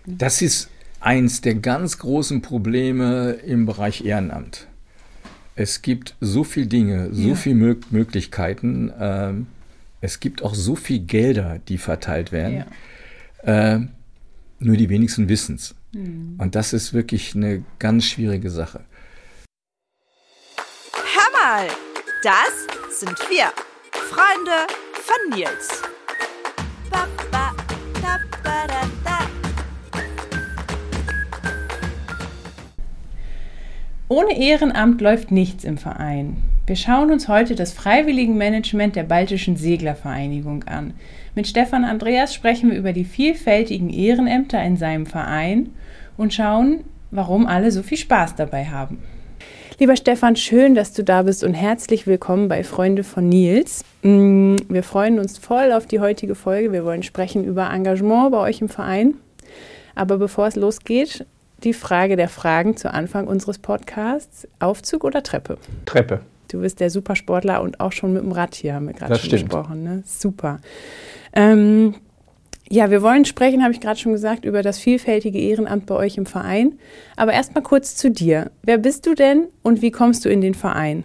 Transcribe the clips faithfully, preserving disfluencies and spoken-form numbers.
Das ist eins der ganz großen Probleme im Bereich Ehrenamt. Es gibt so viele Dinge, so ja. viele Mö- Möglichkeiten. Ähm, es gibt auch so viele Gelder, die verteilt werden. Ja. Äh, nur die wenigsten wissen es. Mhm. Und das ist wirklich eine ganz schwierige Sache. Hör mal, das sind wir, Freunde von Nils. Ba, ba, da, ba, da, da. Ohne Ehrenamt läuft nichts im Verein. Wir schauen uns heute das Freiwilligenmanagement der Baltischen Seglervereinigung an. Mit Stefan Andreas sprechen wir über die vielfältigen Ehrenämter in seinem Verein und schauen, warum alle so viel Spaß dabei haben. Lieber Stefan, schön, dass du da bist und herzlich willkommen bei Freunde von Nils. Wir freuen uns voll auf die heutige Folge. Wir wollen sprechen über Engagement bei euch im Verein. Aber bevor es losgeht, die Frage der Fragen zu Anfang unseres Podcasts. Aufzug oder Treppe? Treppe. Du bist der Supersportler und auch schon mit dem Rad hier, haben wir gerade schon stimmt. gesprochen. Ne? Super. Ähm, ja, wir wollen sprechen, habe ich gerade schon gesagt, über das vielfältige Ehrenamt bei euch im Verein. Aber erst mal kurz zu dir. Wer bist du denn und wie kommst du in den Verein?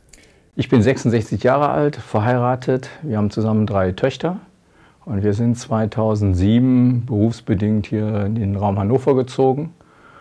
Ich bin sechsundsechzig Jahre alt, verheiratet. Wir haben zusammen drei Töchter. Und wir sind zweitausendsieben berufsbedingt hier in den Raum Hannover gezogen.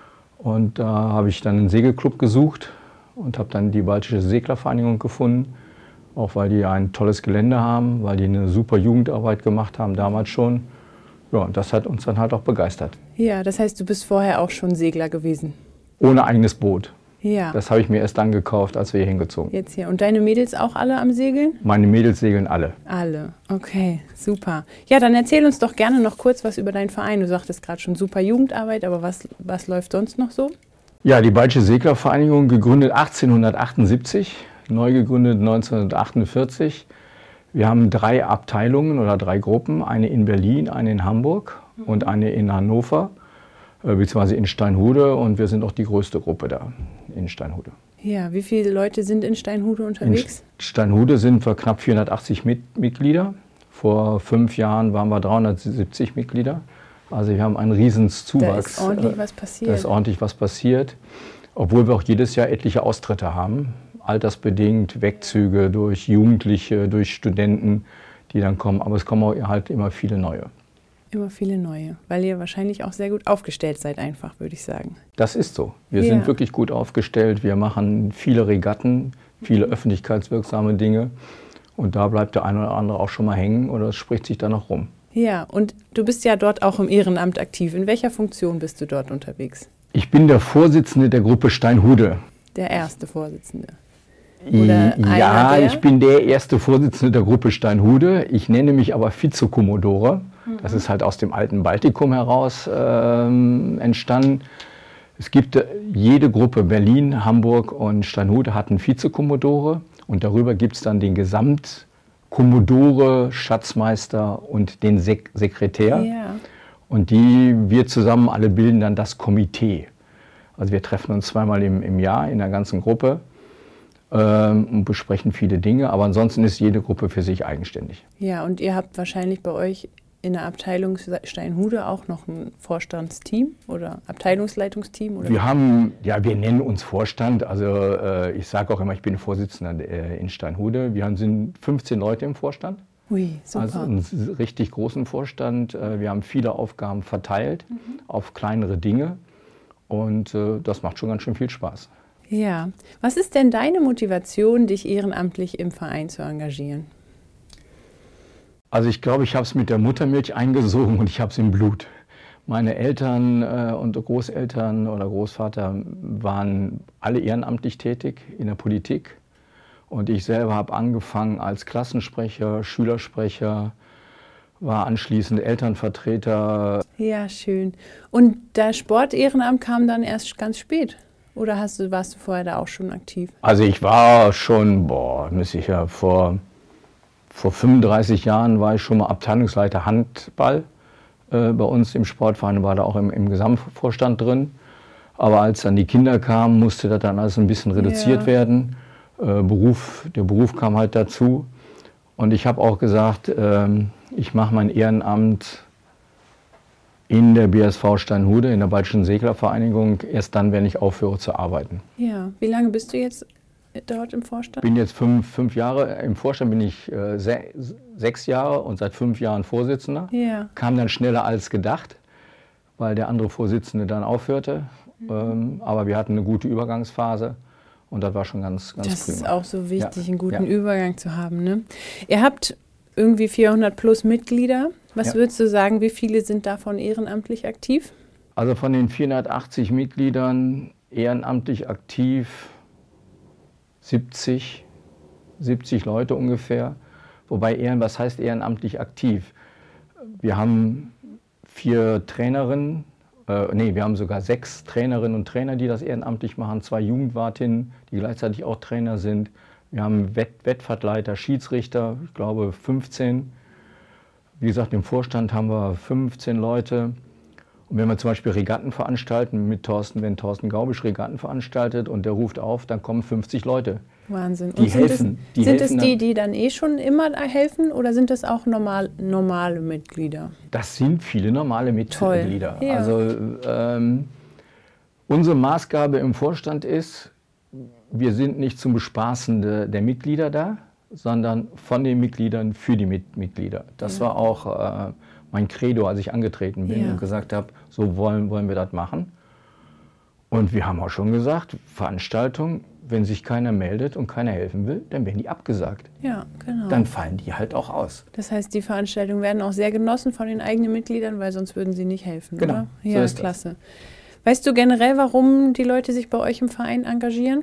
Und da habe ich dann einen Segelclub gesucht und habe dann die Baltische Seglervereinigung gefunden. Auch weil die ein tolles Gelände haben, weil die eine super Jugendarbeit gemacht haben, damals schon. Ja, und das hat uns dann halt auch begeistert. Ja, das heißt, du bist vorher auch schon Segler gewesen? Ohne eigenes Boot. Ja. Das habe ich mir erst dann gekauft, als wir hier hingezogen sind. Jetzt hier. Und deine Mädels auch alle am Segeln? Meine Mädels segeln alle. Alle, okay, super. Ja, dann erzähl uns doch gerne noch kurz was über deinen Verein. Du sagtest gerade schon super Jugendarbeit, aber was, was läuft sonst noch so? Ja, die Baltische Seglervereinigung, gegründet achtzehnhundertachtundsiebzig, neu gegründet neunzehnhundertachtundvierzig. Wir haben drei Abteilungen oder drei Gruppen, eine in Berlin, eine in Hamburg und eine in Hannover, beziehungsweise in Steinhude, und wir sind auch die größte Gruppe da in Steinhude. Ja, wie viele Leute sind in Steinhude unterwegs? In Steinhude sind wir knapp vierhundertachtzig Mit- Mitglieder. Vor fünf Jahren waren wir dreihundertsiebzig Mitglieder. Also wir haben einen riesen Zuwachs. Da ist ordentlich was passiert. Da ist ordentlich was passiert, obwohl wir auch jedes Jahr etliche Austritte haben. Altersbedingt, Wegzüge durch Jugendliche, durch Studenten, die dann kommen. Aber es kommen auch halt immer viele neue. Immer viele neue, weil ihr wahrscheinlich auch sehr gut aufgestellt seid einfach, würde ich sagen. Das ist so. Wir Ja. sind wirklich gut aufgestellt. Wir machen viele Regatten, viele öffentlichkeitswirksame Dinge. Und da bleibt der eine oder andere auch schon mal hängen oder es spricht sich dann noch rum. Ja, und du bist ja dort auch im Ehrenamt aktiv. In welcher Funktion bist du dort unterwegs? Ich bin der Vorsitzende der Gruppe Steinhude. Der erste Vorsitzende. Oder ja, einer der? ich bin der erste Vorsitzende der Gruppe Steinhude. Ich nenne mich aber Vizekommodore. Das ist halt aus dem alten Baltikum heraus ähm, entstanden. Es gibt äh, jede Gruppe, Berlin, Hamburg und Steinhude hat einen Vizekommodore. Und darüber gibt es dann den Gesamtkommodore, Schatzmeister und den Sek- Sekretär. Ja. Und die, wir zusammen alle bilden dann das Komitee. Also wir treffen uns zweimal im, im Jahr in der ganzen Gruppe ähm, und besprechen viele Dinge. Aber ansonsten ist jede Gruppe für sich eigenständig. Ja, und ihr habt wahrscheinlich bei euch in der Abteilung Steinhude auch noch ein Vorstandsteam oder Abteilungsleitungsteam? Oder? Wir haben, ja, wir nennen uns Vorstand. Also äh, ich sage auch immer, ich bin Vorsitzender äh, in Steinhude. Wir haben, sind fünfzehn Leute im Vorstand. Ui, super. Also einen richtig großen Vorstand. Äh, wir haben viele Aufgaben verteilt mhm. auf kleinere Dinge. Und äh, das macht schon ganz schön viel Spaß. Ja. Was ist denn deine Motivation, dich ehrenamtlich im Verein zu engagieren? Also ich glaube, ich habe es mit der Muttermilch eingesogen und ich habe es im Blut. Meine Eltern äh, und Großeltern oder Großvater waren alle ehrenamtlich tätig in der Politik. Und ich selber habe angefangen als Klassensprecher, Schülersprecher, war anschließend Elternvertreter. Ja, schön. Und das Sportehrenamt kam dann erst ganz spät? Oder hast du, warst du vorher da auch schon aktiv? Also ich war schon, boah, müsste ich ja vor... Vor fünfunddreißig Jahren war ich schon mal Abteilungsleiter Handball äh, bei uns im Sportverein, war da auch im, im Gesamtvorstand drin. Aber als dann die Kinder kamen, musste das dann alles ein bisschen reduziert Ja. werden. Äh, Beruf, der Beruf kam halt dazu. Und ich habe auch gesagt, ähm, ich mache mein Ehrenamt In der B S V Steinhude, in der Baltischen Seglervereinigung, erst dann, wenn ich aufhöre zu arbeiten. Ja, wie lange bist du jetzt dort im Vorstand? Ich bin jetzt fünf, fünf Jahre im Vorstand, bin ich äh, se sechs Jahre und seit fünf Jahren Vorsitzender. Ja. Kam dann schneller als gedacht, weil der andere Vorsitzende dann aufhörte. Mhm. Ähm, aber wir hatten eine gute Übergangsphase und das war schon ganz, ganz das prima. Das ist auch so wichtig, ja. einen guten ja. Übergang zu haben. Ne? Ihr habt irgendwie vierhundert plus Mitglieder. Was ja. würdest du sagen, wie viele sind davon ehrenamtlich aktiv? Also von den vierhundertachtzig Mitgliedern ehrenamtlich aktiv siebzig, siebzig Leute ungefähr. Wobei Ehren, was heißt ehrenamtlich aktiv? Wir haben vier Trainerinnen, äh, nee, wir haben sogar sechs Trainerinnen und Trainer, die das ehrenamtlich machen, zwei Jugendwartinnen, die gleichzeitig auch Trainer sind. Wir haben Wett Wettfahrtleiter, Schiedsrichter, ich glaube fünfzehn. Wie gesagt, im Vorstand haben wir fünfzehn Leute. Und wenn wir zum Beispiel Regatten veranstalten mit Thorsten, wenn Thorsten Gaubisch Regatten veranstaltet und der ruft auf, dann kommen fünfzig Leute. Wahnsinn. Die und sind helfen. Es, die sind helfen es die, die dann eh schon immer helfen oder sind es auch normal, normale Mitglieder? Das sind viele normale Mitglieder. Ja. Also ähm, unsere Maßgabe im Vorstand ist, wir sind nicht zum Bespaßen de, der Mitglieder da, sondern von den Mitgliedern für die Mit Mitglieder. Das ja. war auch äh, mein Credo, als ich angetreten bin ja. und gesagt habe, so wollen, wollen wir das machen. Und wir haben auch schon gesagt, Veranstaltungen, wenn sich keiner meldet und keiner helfen will, dann werden die abgesagt. Ja, genau. Dann fallen die halt auch aus. Das heißt, die Veranstaltungen werden auch sehr genossen von den eigenen Mitgliedern, weil sonst würden sie nicht helfen, genau. oder? So Ja, ist klasse. Das. Weißt du generell, warum die Leute sich bei euch im Verein engagieren?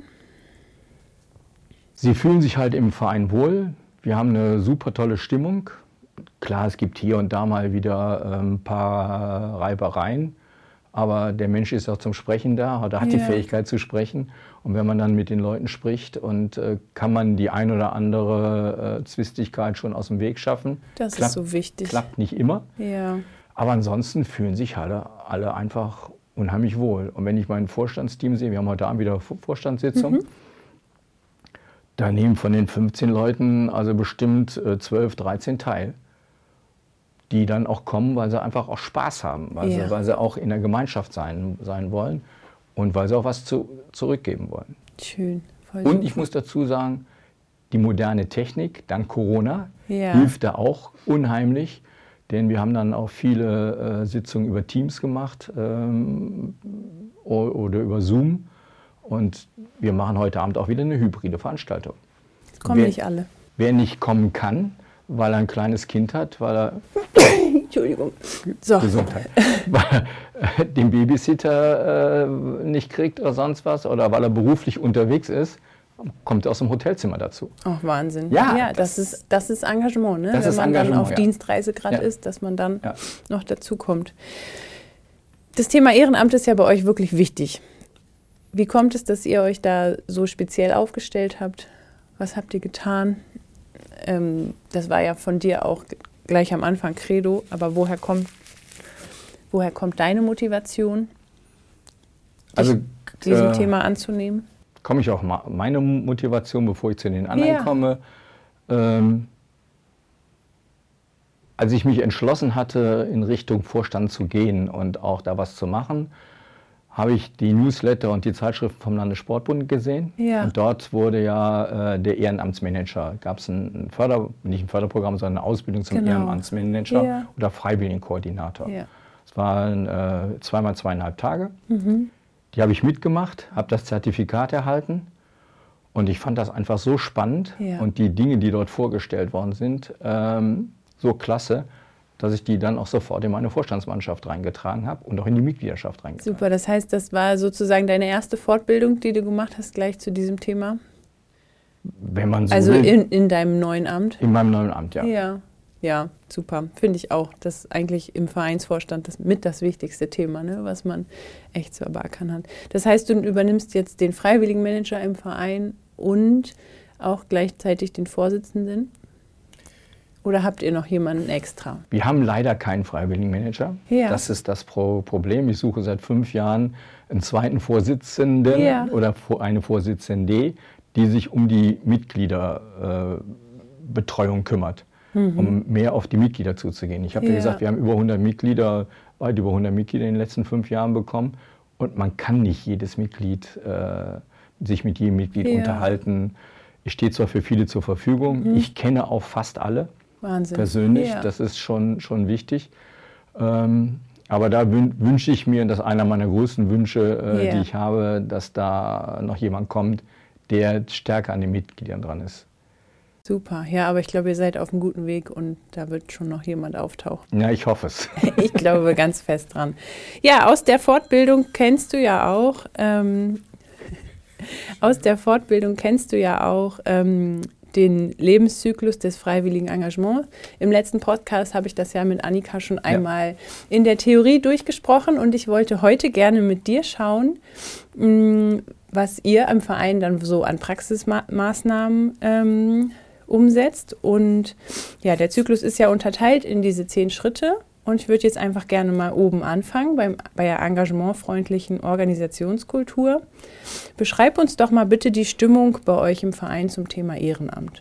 Sie fühlen sich halt im Verein wohl. Wir haben eine super tolle Stimmung. Klar, es gibt hier und da mal wieder ein ähm, paar Reibereien. Aber der Mensch ist auch zum Sprechen da, oder hat ja. die Fähigkeit zu sprechen. Und wenn man dann mit den Leuten spricht, und äh, kann man die ein oder andere äh, Zwistigkeit schon aus dem Weg schaffen. Das klappt, ist so wichtig. Klappt nicht immer. Ja. Aber ansonsten fühlen sich alle, alle einfach unheimlich wohl. Und wenn ich mein Vorstandsteam sehe, wir haben heute Abend wieder Vorstandssitzung, mhm. da nehmen von den fünfzehn Leuten also bestimmt äh, zwölf, dreizehn teil. Die dann auch kommen, weil sie einfach auch Spaß haben, weil, ja. sie, weil sie auch in der Gemeinschaft sein, sein wollen und weil sie auch was zu, zurückgeben wollen. Schön. Voll und super. Ich muss dazu sagen, die moderne Technik, dank Corona, ja. hilft da auch unheimlich, denn wir haben dann auch viele äh, Sitzungen über Teams gemacht ähm, oder über Zoom und wir machen heute Abend auch wieder eine hybride Veranstaltung. Es kommen wer, nicht alle. Wer nicht kommen kann, weil er ein kleines Kind hat, weil er Entschuldigung. So. Gesundheit, weil er den Babysitter äh, nicht kriegt oder sonst was oder weil er beruflich unterwegs ist, kommt er aus dem Hotelzimmer dazu. Ach, Wahnsinn. Ja, ja das, das, ist, das ist Engagement, ne? Das wenn ist man Engagement, dann auf ja. Dienstreise gerade ja. ist, dass man dann ja. noch dazu kommt. Das Thema Ehrenamt ist ja bei euch wirklich wichtig. Wie kommt es, dass ihr euch da so speziell aufgestellt habt? Was habt ihr getan? Ähm, das war ja von dir auch gleich am Anfang Credo, aber woher kommt, woher kommt deine Motivation, also, diesem äh, Thema anzunehmen? Komme ich auch mal meine Motivation, bevor ich zu den anderen ja. komme. Ähm, als ich mich entschlossen hatte, in Richtung Vorstand zu gehen und auch da was zu machen, habe ich die Newsletter und die Zeitschriften vom Landessportbund gesehen. Ja. Und dort wurde ja äh, der Ehrenamtsmanager, gab es ein, ein Förder, nicht ein Förderprogramm, sondern eine Ausbildung zum genau. Ehrenamtsmanager ja. oder Freiwilligenkoordinator. Ja. Es waren äh, zweimal zweieinhalb Tage. Mhm. Die habe ich mitgemacht, habe das Zertifikat erhalten und ich fand das einfach so spannend ja. und die Dinge, die dort vorgestellt worden sind, ähm, so klasse, dass ich die dann auch sofort in meine Vorstandsmannschaft reingetragen habe und auch in die Mitgliedschaft reingetragen habe. Super, das heißt, das war sozusagen deine erste Fortbildung, die du gemacht hast, gleich zu diesem Thema? Wenn man so also will. in, in deinem neuen Amt? In meinem neuen Amt, ja. Ja, ja, super. Finde ich auch. Das ist eigentlich im Vereinsvorstand das mit das wichtigste Thema, ne, was man echt zu beackern hat. Das heißt, du übernimmst jetzt den Freiwilligenmanager im Verein und auch gleichzeitig den Vorsitzenden? Oder habt ihr noch jemanden extra? Wir haben leider keinen Freiwilligenmanager. Ja. Das ist das Pro Problem. Ich suche seit fünf Jahren einen zweiten Vorsitzenden ja. oder eine Vorsitzende, die sich um die Mitgliederbetreuung äh, kümmert, mhm. um mehr auf die Mitglieder zuzugehen. Ich habe ja. ja gesagt, wir haben über hundert Mitglieder weit über hundert Mitglieder in den letzten fünf Jahren bekommen. Und man kann nicht jedes Mitglied, äh, sich mit jedem Mitglied ja. unterhalten. Ich stehe zwar für viele zur Verfügung, mhm. ich kenne auch fast alle. Wahnsinn. Persönlich, ja. das ist schon, schon wichtig. Ähm, aber da wün wünsche ich mir, dass einer meiner größten Wünsche, äh, ja. die ich habe, dass da noch jemand kommt, der stärker an den Mitgliedern dran ist. Super, ja, aber ich glaube, ihr seid auf einem guten Weg und da wird schon noch jemand auftauchen. Ja, ich hoffe es. Ich glaube ganz fest dran. Ja, aus der Fortbildung kennst du ja auch, ähm, aus der Fortbildung kennst du ja auch ähm, den Lebenszyklus des freiwilligen Engagements. Im letzten Podcast habe ich das ja mit Annika schon einmal ja. in der Theorie durchgesprochen und ich wollte heute gerne mit dir schauen, mh, was ihr im Verein dann so an Praxismaßnahmen ähm, umsetzt. Und ja, der Zyklus ist ja unterteilt in diese zehn Schritte. Und ich würde jetzt einfach gerne mal oben anfangen, beim, bei der engagementfreundlichen Organisationskultur. Beschreib uns doch mal bitte die Stimmung bei euch im Verein zum Thema Ehrenamt.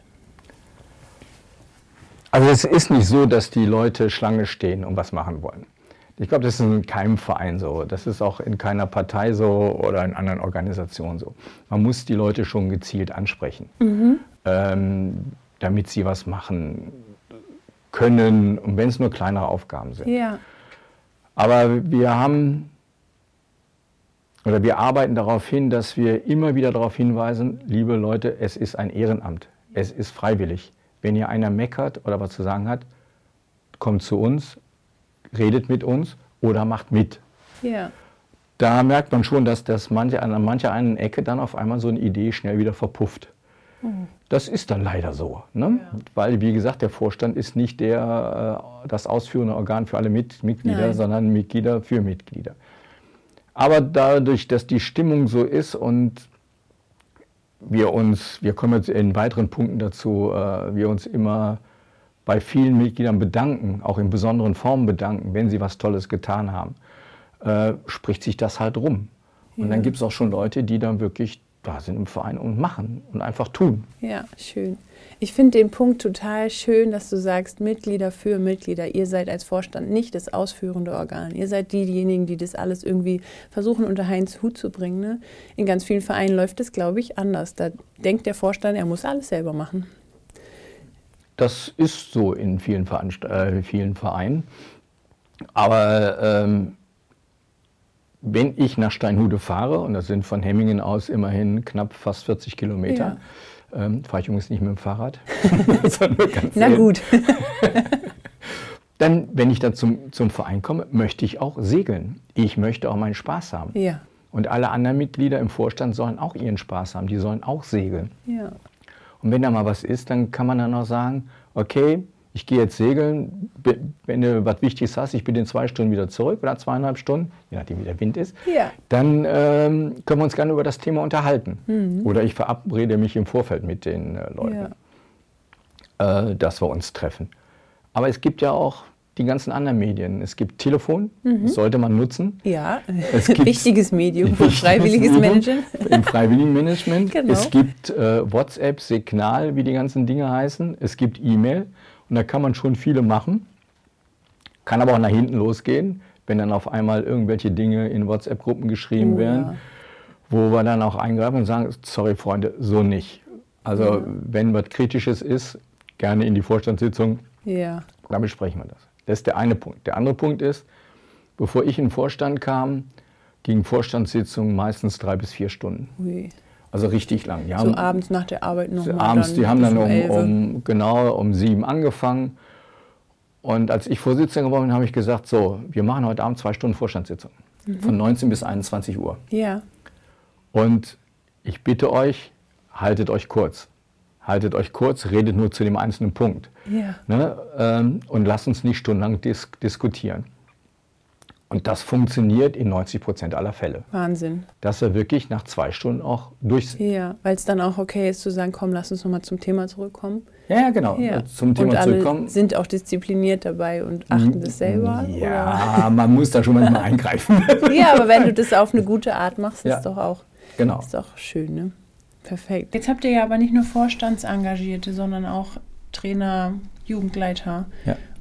Also es ist nicht so, dass die Leute Schlange stehen und was machen wollen. Ich glaube, das ist in keinem Verein so. Das ist auch in keiner Partei so oder in anderen Organisationen so. Man muss die Leute schon gezielt ansprechen, mhm. ähm, damit sie was machen können, und wenn es nur kleinere Aufgaben sind. Ja. Aber wir haben, oder wir arbeiten darauf hin, dass wir immer wieder darauf hinweisen, liebe Leute, es ist ein Ehrenamt, es ist freiwillig. Wenn ihr einer meckert oder was zu sagen hat, kommt zu uns, redet mit uns oder macht mit. Ja. Da merkt man schon, dass das manche, an mancher einen Ecke dann auf einmal so eine Idee schnell wieder verpufft. Mhm. Das ist dann leider so, ne? Ja. Weil, wie gesagt, der Vorstand ist nicht der, das ausführende Organ für alle Mit Mitglieder, Nein. sondern Mitglieder für Mitglieder. Aber dadurch, dass die Stimmung so ist und wir uns, wir kommen jetzt in weiteren Punkten dazu, wir uns immer bei vielen Mitgliedern bedanken, auch in besonderen Formen bedanken, wenn sie was Tolles getan haben, äh, spricht sich das halt rum. Und ja. dann gibt es auch schon Leute, die dann wirklich da sind im Verein und machen und einfach tun. Ja, schön. Ich finde den Punkt total schön, dass du sagst, Mitglieder für Mitglieder. Ihr seid als Vorstand nicht das ausführende Organ. Ihr seid diejenigen, die das alles irgendwie versuchen, unter Heinz Hut zu bringen. Ne? In ganz vielen Vereinen läuft es, glaube ich, anders. Da denkt der Vorstand, er muss alles selber machen. Das ist so in vielen, Veranst äh, vielen Vereinen. Aber ähm, wenn ich nach Steinhude fahre, und das sind von Hemmingen aus immerhin knapp fast vierzig Kilometer, ja. ähm, fahre ich übrigens nicht mit dem Fahrrad. Na gut. Dann, wenn ich dann zum, zum Verein komme, möchte ich auch segeln. Ich möchte auch meinen Spaß haben. Ja. Und alle anderen Mitglieder im Vorstand sollen auch ihren Spaß haben. Die sollen auch segeln. Ja. Und wenn da mal was ist, dann kann man dann auch sagen, okay, ich gehe jetzt segeln, wenn du was Wichtiges hast, ich bin in zwei Stunden wieder zurück oder zweieinhalb Stunden, je nachdem wie der Wind ist, ja. dann ähm, können wir uns gerne über das Thema unterhalten. Mhm. Oder ich verabrede mich im Vorfeld mit den äh, Leuten, ja. äh, dass wir uns treffen. Aber es gibt ja auch die ganzen anderen Medien. Es gibt Telefon, mhm. das sollte man nutzen. Ja, es gibt wichtiges Medium für freiwilliges Management. Im freiwilligen Management. Genau. Es gibt äh, WhatsApp, Signal, wie die ganzen Dinge heißen. Es gibt E-Mail. Und da kann man schon viele machen, kann aber auch nach hinten losgehen, wenn dann auf einmal irgendwelche Dinge in WhatsApp-Gruppen geschrieben oh, werden, ja. wo wir dann auch eingreifen und sagen, sorry Freunde, so nicht. Also ja. wenn was Kritisches ist, gerne in die Vorstandssitzung, ja. dann besprechen wir das. Das ist der eine Punkt. Der andere Punkt ist, bevor ich in den Vorstand kam, gingen Vorstandssitzungen meistens drei bis vier Stunden. Ui. Also richtig lang. Die so haben, abends nach der Arbeit nochmal. Abends, die haben dann um, um, genau um sieben angefangen. Und als ich Vorsitzender geworden bin, habe ich gesagt, so, wir machen heute Abend zwei Stunden Vorstandssitzung. Mhm. Von neunzehn bis einundzwanzig Uhr. Ja. Und ich bitte euch, haltet euch kurz. Haltet euch kurz, redet nur zu dem einzelnen Punkt. Ja. Ne? Ähm, und lasst uns nicht stundenlang dis diskutieren. Und das funktioniert in neunzig Prozent aller Fälle. Wahnsinn. Dass wir wirklich nach zwei Stunden auch durch sind. Ja, weil es dann auch okay ist zu sagen, komm, lass uns nochmal zum Thema zurückkommen. Ja, genau. Ja. Zum Thema und alle zurückkommen. Sind auch diszipliniert dabei und achten das selber? Ja, oder? Man muss da schon manchmal eingreifen. Ja, aber wenn du das auf eine gute Art machst, ist ja. doch auch, genau. ist doch schön, ne? Perfekt. Jetzt habt ihr ja aber nicht nur Vorstandsengagierte, sondern auch Trainer, Jugendleiter. Ja.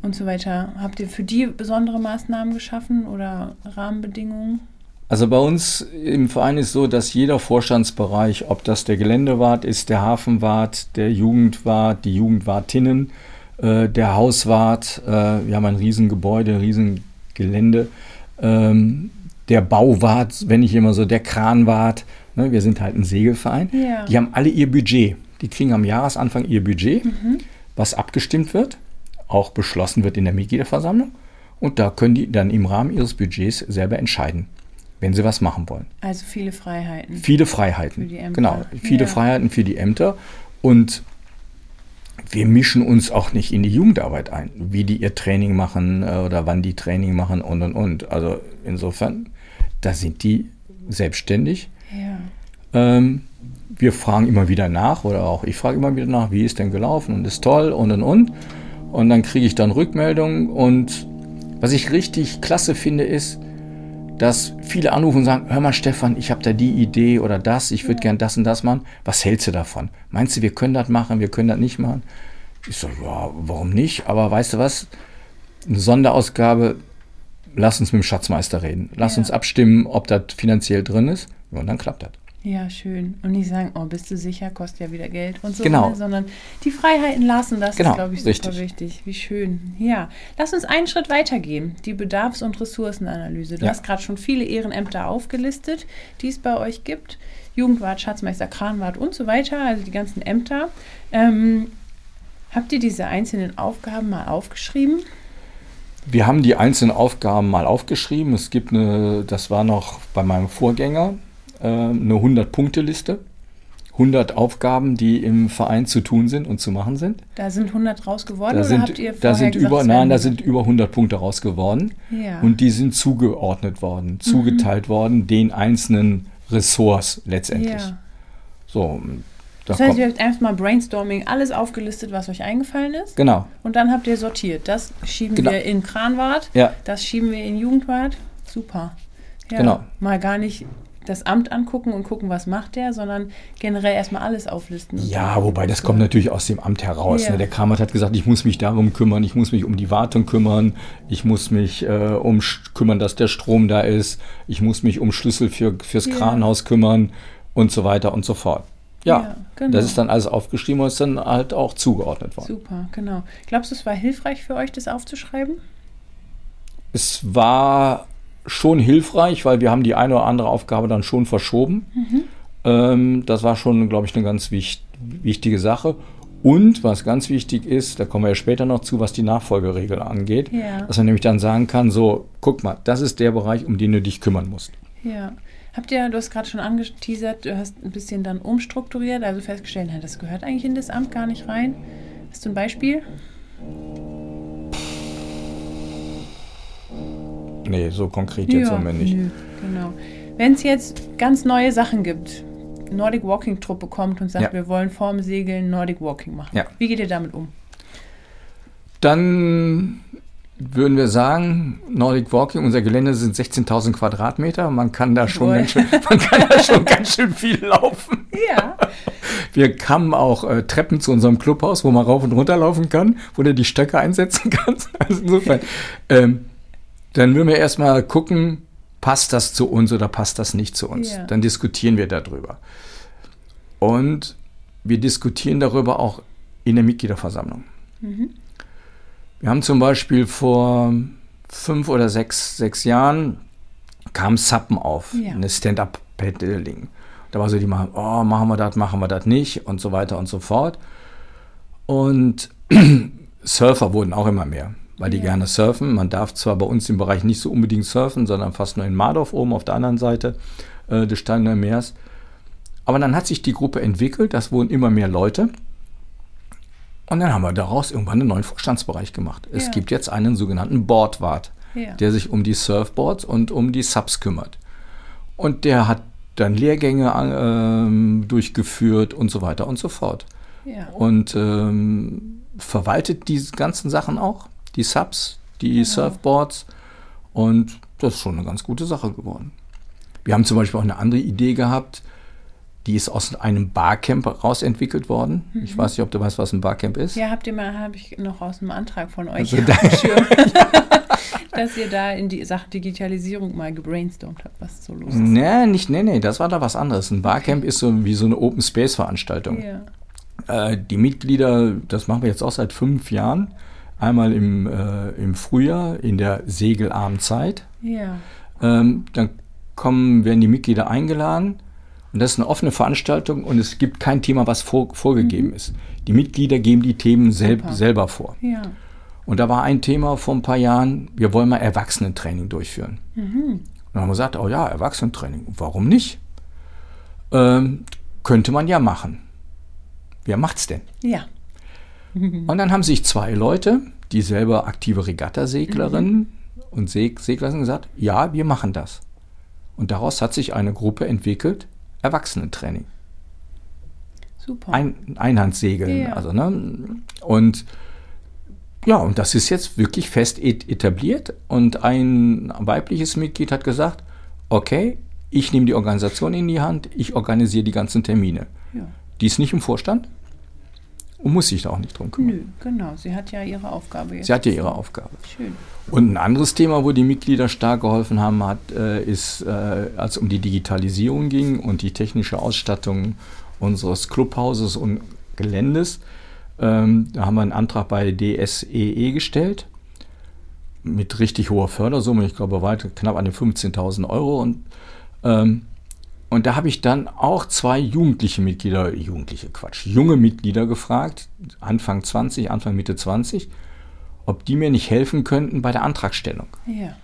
und so weiter. Habt ihr für die besondere Maßnahmen geschaffen oder Rahmenbedingungen? Also bei uns im Verein ist so, dass jeder Vorstandsbereich, ob das der Geländewart ist, der Hafenwart, der Jugendwart, die Jugendwartinnen, äh, der Hauswart, äh, wir haben ein Riesengebäude, ein Riesengelände, ähm, der Bauwart, wenn nicht immer so, der Kranwart, ne, wir sind halt ein Segelverein, Ja. die haben alle ihr Budget. Die kriegen am Jahresanfang ihr Budget, Mhm. was abgestimmt wird, auch beschlossen wird in der Mitgliederversammlung. Und da können die dann im Rahmen ihres Budgets selber entscheiden, wenn sie was machen wollen. Also viele Freiheiten. Viele Freiheiten. Für die Ämter. Genau, viele Ja. Freiheiten für die Ämter. Und wir mischen uns auch nicht in die Jugendarbeit ein, wie die ihr Training machen äh, oder wann die Training machen und und und. Also insofern, da sind die selbstständig. Ja. Ähm, wir fragen immer wieder nach oder auch ich frage immer wieder nach, wie ist denn gelaufen und ist toll und und und. Und dann kriege ich dann Rückmeldungen. Und was ich richtig klasse finde, ist, dass viele anrufen und sagen, hör mal Stefan, ich habe da die Idee oder das, ich würde Ja. gern das und das machen. Was hältst du davon? Meinst du, wir können das machen, wir können das nicht machen? Ich so, ja, warum nicht? Aber weißt du was? Eine Sonderausgabe, lass uns mit dem Schatzmeister reden. Lass Ja. uns abstimmen, ob das finanziell drin ist. Ja, und dann klappt das. Ja, schön. Und nicht sagen, oh, bist du sicher, kostet ja wieder Geld und so, Genau. ne? Sondern die Freiheiten lassen, das Genau, ist, glaube ich, super richtig. wichtig. Wie schön. Ja, lass uns einen Schritt weitergehen. Die Bedarfs- und Ressourcenanalyse. Du Ja. hast gerade schon viele Ehrenämter aufgelistet, die es bei euch gibt. Jugendwart, Schatzmeister, Kranwart und so weiter, also die ganzen Ämter. Ähm, habt ihr diese einzelnen Aufgaben mal aufgeschrieben? Wir haben die einzelnen Aufgaben mal aufgeschrieben. Es gibt eine, das war noch bei meinem Vorgänger, äh, eine hundert-Punkte-Liste. hundert Aufgaben, die im Verein zu tun sind und zu machen sind. Da sind hundert raus geworden Da oder sind, habt ihr vorher da sind gesagt, über, es nein, werden da hundert? sind über hundert Punkte raus geworden. Ja. Und die sind zugeordnet worden, zugeteilt worden, den einzelnen Ressorts letztendlich. Ja. So, da Das heißt, kommt, ihr habt einfach mal Brainstorming, alles aufgelistet, was euch eingefallen ist. genau, Und dann habt ihr sortiert. Das schieben Genau. wir in Kranwart, ja, das schieben wir in Jugendwart. Super. Ja, Genau. Mal gar nicht das Amt angucken und gucken, was macht der, sondern generell erstmal alles auflisten. und ja, so. wobei das kommt natürlich aus dem Amt heraus. Ja. Ne? Der Kramert hat gesagt, ich muss mich darum kümmern, ich muss mich um die Wartung kümmern, ich muss mich äh, um sch- kümmern, dass der Strom da ist, ich muss mich um Schlüssel für, fürs Ja. Kranhaus kümmern und so weiter und so fort. Ja, Ja, genau. das ist dann alles aufgeschrieben und ist dann halt auch zugeordnet worden. Super, genau. Glaubst du, es war hilfreich für euch, das aufzuschreiben? Es war schon hilfreich, weil wir haben die eine oder andere Aufgabe dann schon verschoben. Mhm. Ähm, das war schon, glaube ich, eine ganz wich- wichtige Sache. Und was ganz wichtig ist, da kommen wir ja später noch zu, was die Nachfolgeregel angeht, Ja. dass man nämlich dann sagen kann, so, guck mal, das ist der Bereich, um den du dich kümmern musst. Ja. Habt ihr, du hast gerade schon angeteasert, du hast ein bisschen dann umstrukturiert, also festgestellt, na, das gehört eigentlich in das Amt gar nicht rein. Hast du ein Beispiel? Nee, so konkret jetzt haben wir nicht. nö, genau. Wenn es jetzt ganz neue Sachen gibt, Nordic Walking Truppe kommt und sagt, Ja. wir wollen vorm Segeln Nordic Walking machen. Ja. Wie geht ihr damit um? Dann würden wir sagen, Nordic Walking, unser Gelände sind sechzehntausend Quadratmeter. Man kann da schon, Jawohl. ganz schön, man kann da schon ganz schön viel laufen. Ja. Wir haben auch äh, Treppen zu unserem Clubhaus, wo man rauf und runter laufen kann, wo du die Stöcke einsetzen kannst. Also insofern, ähm, dann würden wir erstmal gucken, passt das zu uns oder passt das nicht zu uns. Ja. Dann diskutieren wir darüber. Und wir diskutieren darüber auch in der Mitgliederversammlung. Mhm. Wir haben zum Beispiel vor fünf oder sechs, sechs Jahren kam Sappen auf, Ja. eine Stand-Up-Paddling. Da war so die machen, oh, machen wir das, machen wir das nicht und so weiter und so fort. Und Surfer wurden auch immer mehr, weil die Ja. gerne surfen. Man darf zwar bei uns im Bereich nicht so unbedingt surfen, sondern fast nur in Mardorf oben auf der anderen Seite äh, des Steiner Meers. Aber dann hat sich die Gruppe entwickelt, das wurden immer mehr Leute. Und dann haben wir daraus irgendwann einen neuen Vorstandsbereich gemacht. Es Ja. gibt jetzt einen sogenannten Boardwart, Ja. der sich um die Surfboards und um die Subs kümmert. Und der hat dann Lehrgänge ähm, durchgeführt und so weiter und so fort. Ja. Und ähm, verwaltet diese ganzen Sachen auch, die Subs, die Surfboards. Und das ist schon eine ganz gute Sache geworden. Wir haben zum Beispiel auch eine andere Idee gehabt. die ist aus einem Barcamp raus entwickelt worden. Mhm. Ich weiß nicht, ob du weißt, was ein Barcamp ist. Ja, habt ihr mal, habe ich noch aus einem Antrag von euch also auf dem Schirm, dass ihr da in die Sache Digitalisierung mal gebrainstormt habt, was so los ist. Nee, nicht, nee, nee, das war da was anderes. Ein Barcamp okay. ist so wie so eine Open-Space-Veranstaltung. Ja. Äh, die Mitglieder, das machen wir jetzt auch seit fünf Jahren, einmal im, äh, im Frühjahr in der Segelabendzeit. Ja. Ähm, dann kommen, werden die Mitglieder eingeladen. Und das ist eine offene Veranstaltung und es gibt kein Thema, was vor, vorgegeben mhm. ist. Die Mitglieder geben die Themen sel- selber vor. Ja. Und da war ein Thema vor ein paar Jahren, wir wollen mal Erwachsenentraining durchführen. Mhm. Und dann haben wir gesagt, oh ja, Erwachsenentraining, warum nicht? Ähm, könnte man ja machen. Wer macht's denn? Ja. Mhm. Und dann haben sich zwei Leute, die selber aktive Regattaseglerinnen mhm. und Seg- Segler sind, gesagt, ja, wir machen das. Und daraus hat sich eine Gruppe entwickelt, Erwachsenentraining. Super. Ein, Einhandsegeln. Ja. Also, ne? Und ja, und das ist jetzt wirklich fest et- etabliert. Und ein weibliches Mitglied hat gesagt, okay, ich nehme die Organisation in die Hand, ich organisiere die ganzen Termine. Ja. Die ist nicht im Vorstand und muss sich da auch nicht drum kümmern. Nö, genau. Sie hat ja ihre Aufgabe jetzt. Sie hat ja ihre Aufgabe. Schön. Und ein anderes Thema, wo die Mitglieder stark geholfen haben, hat, äh, ist, äh, als es um die Digitalisierung ging und die technische Ausstattung unseres Clubhauses und Geländes. Ähm, da haben wir einen Antrag bei D S E E gestellt mit richtig hoher Fördersumme, ich glaube weit knapp an den fünfzehntausend Euro. Und, ähm, und da habe ich dann auch zwei jugendliche Mitglieder, jugendliche Quatsch, junge Mitglieder gefragt, Anfang zwanzig, Anfang Mitte zwanzig, ob die mir nicht helfen könnten bei der Antragstellung. Ja.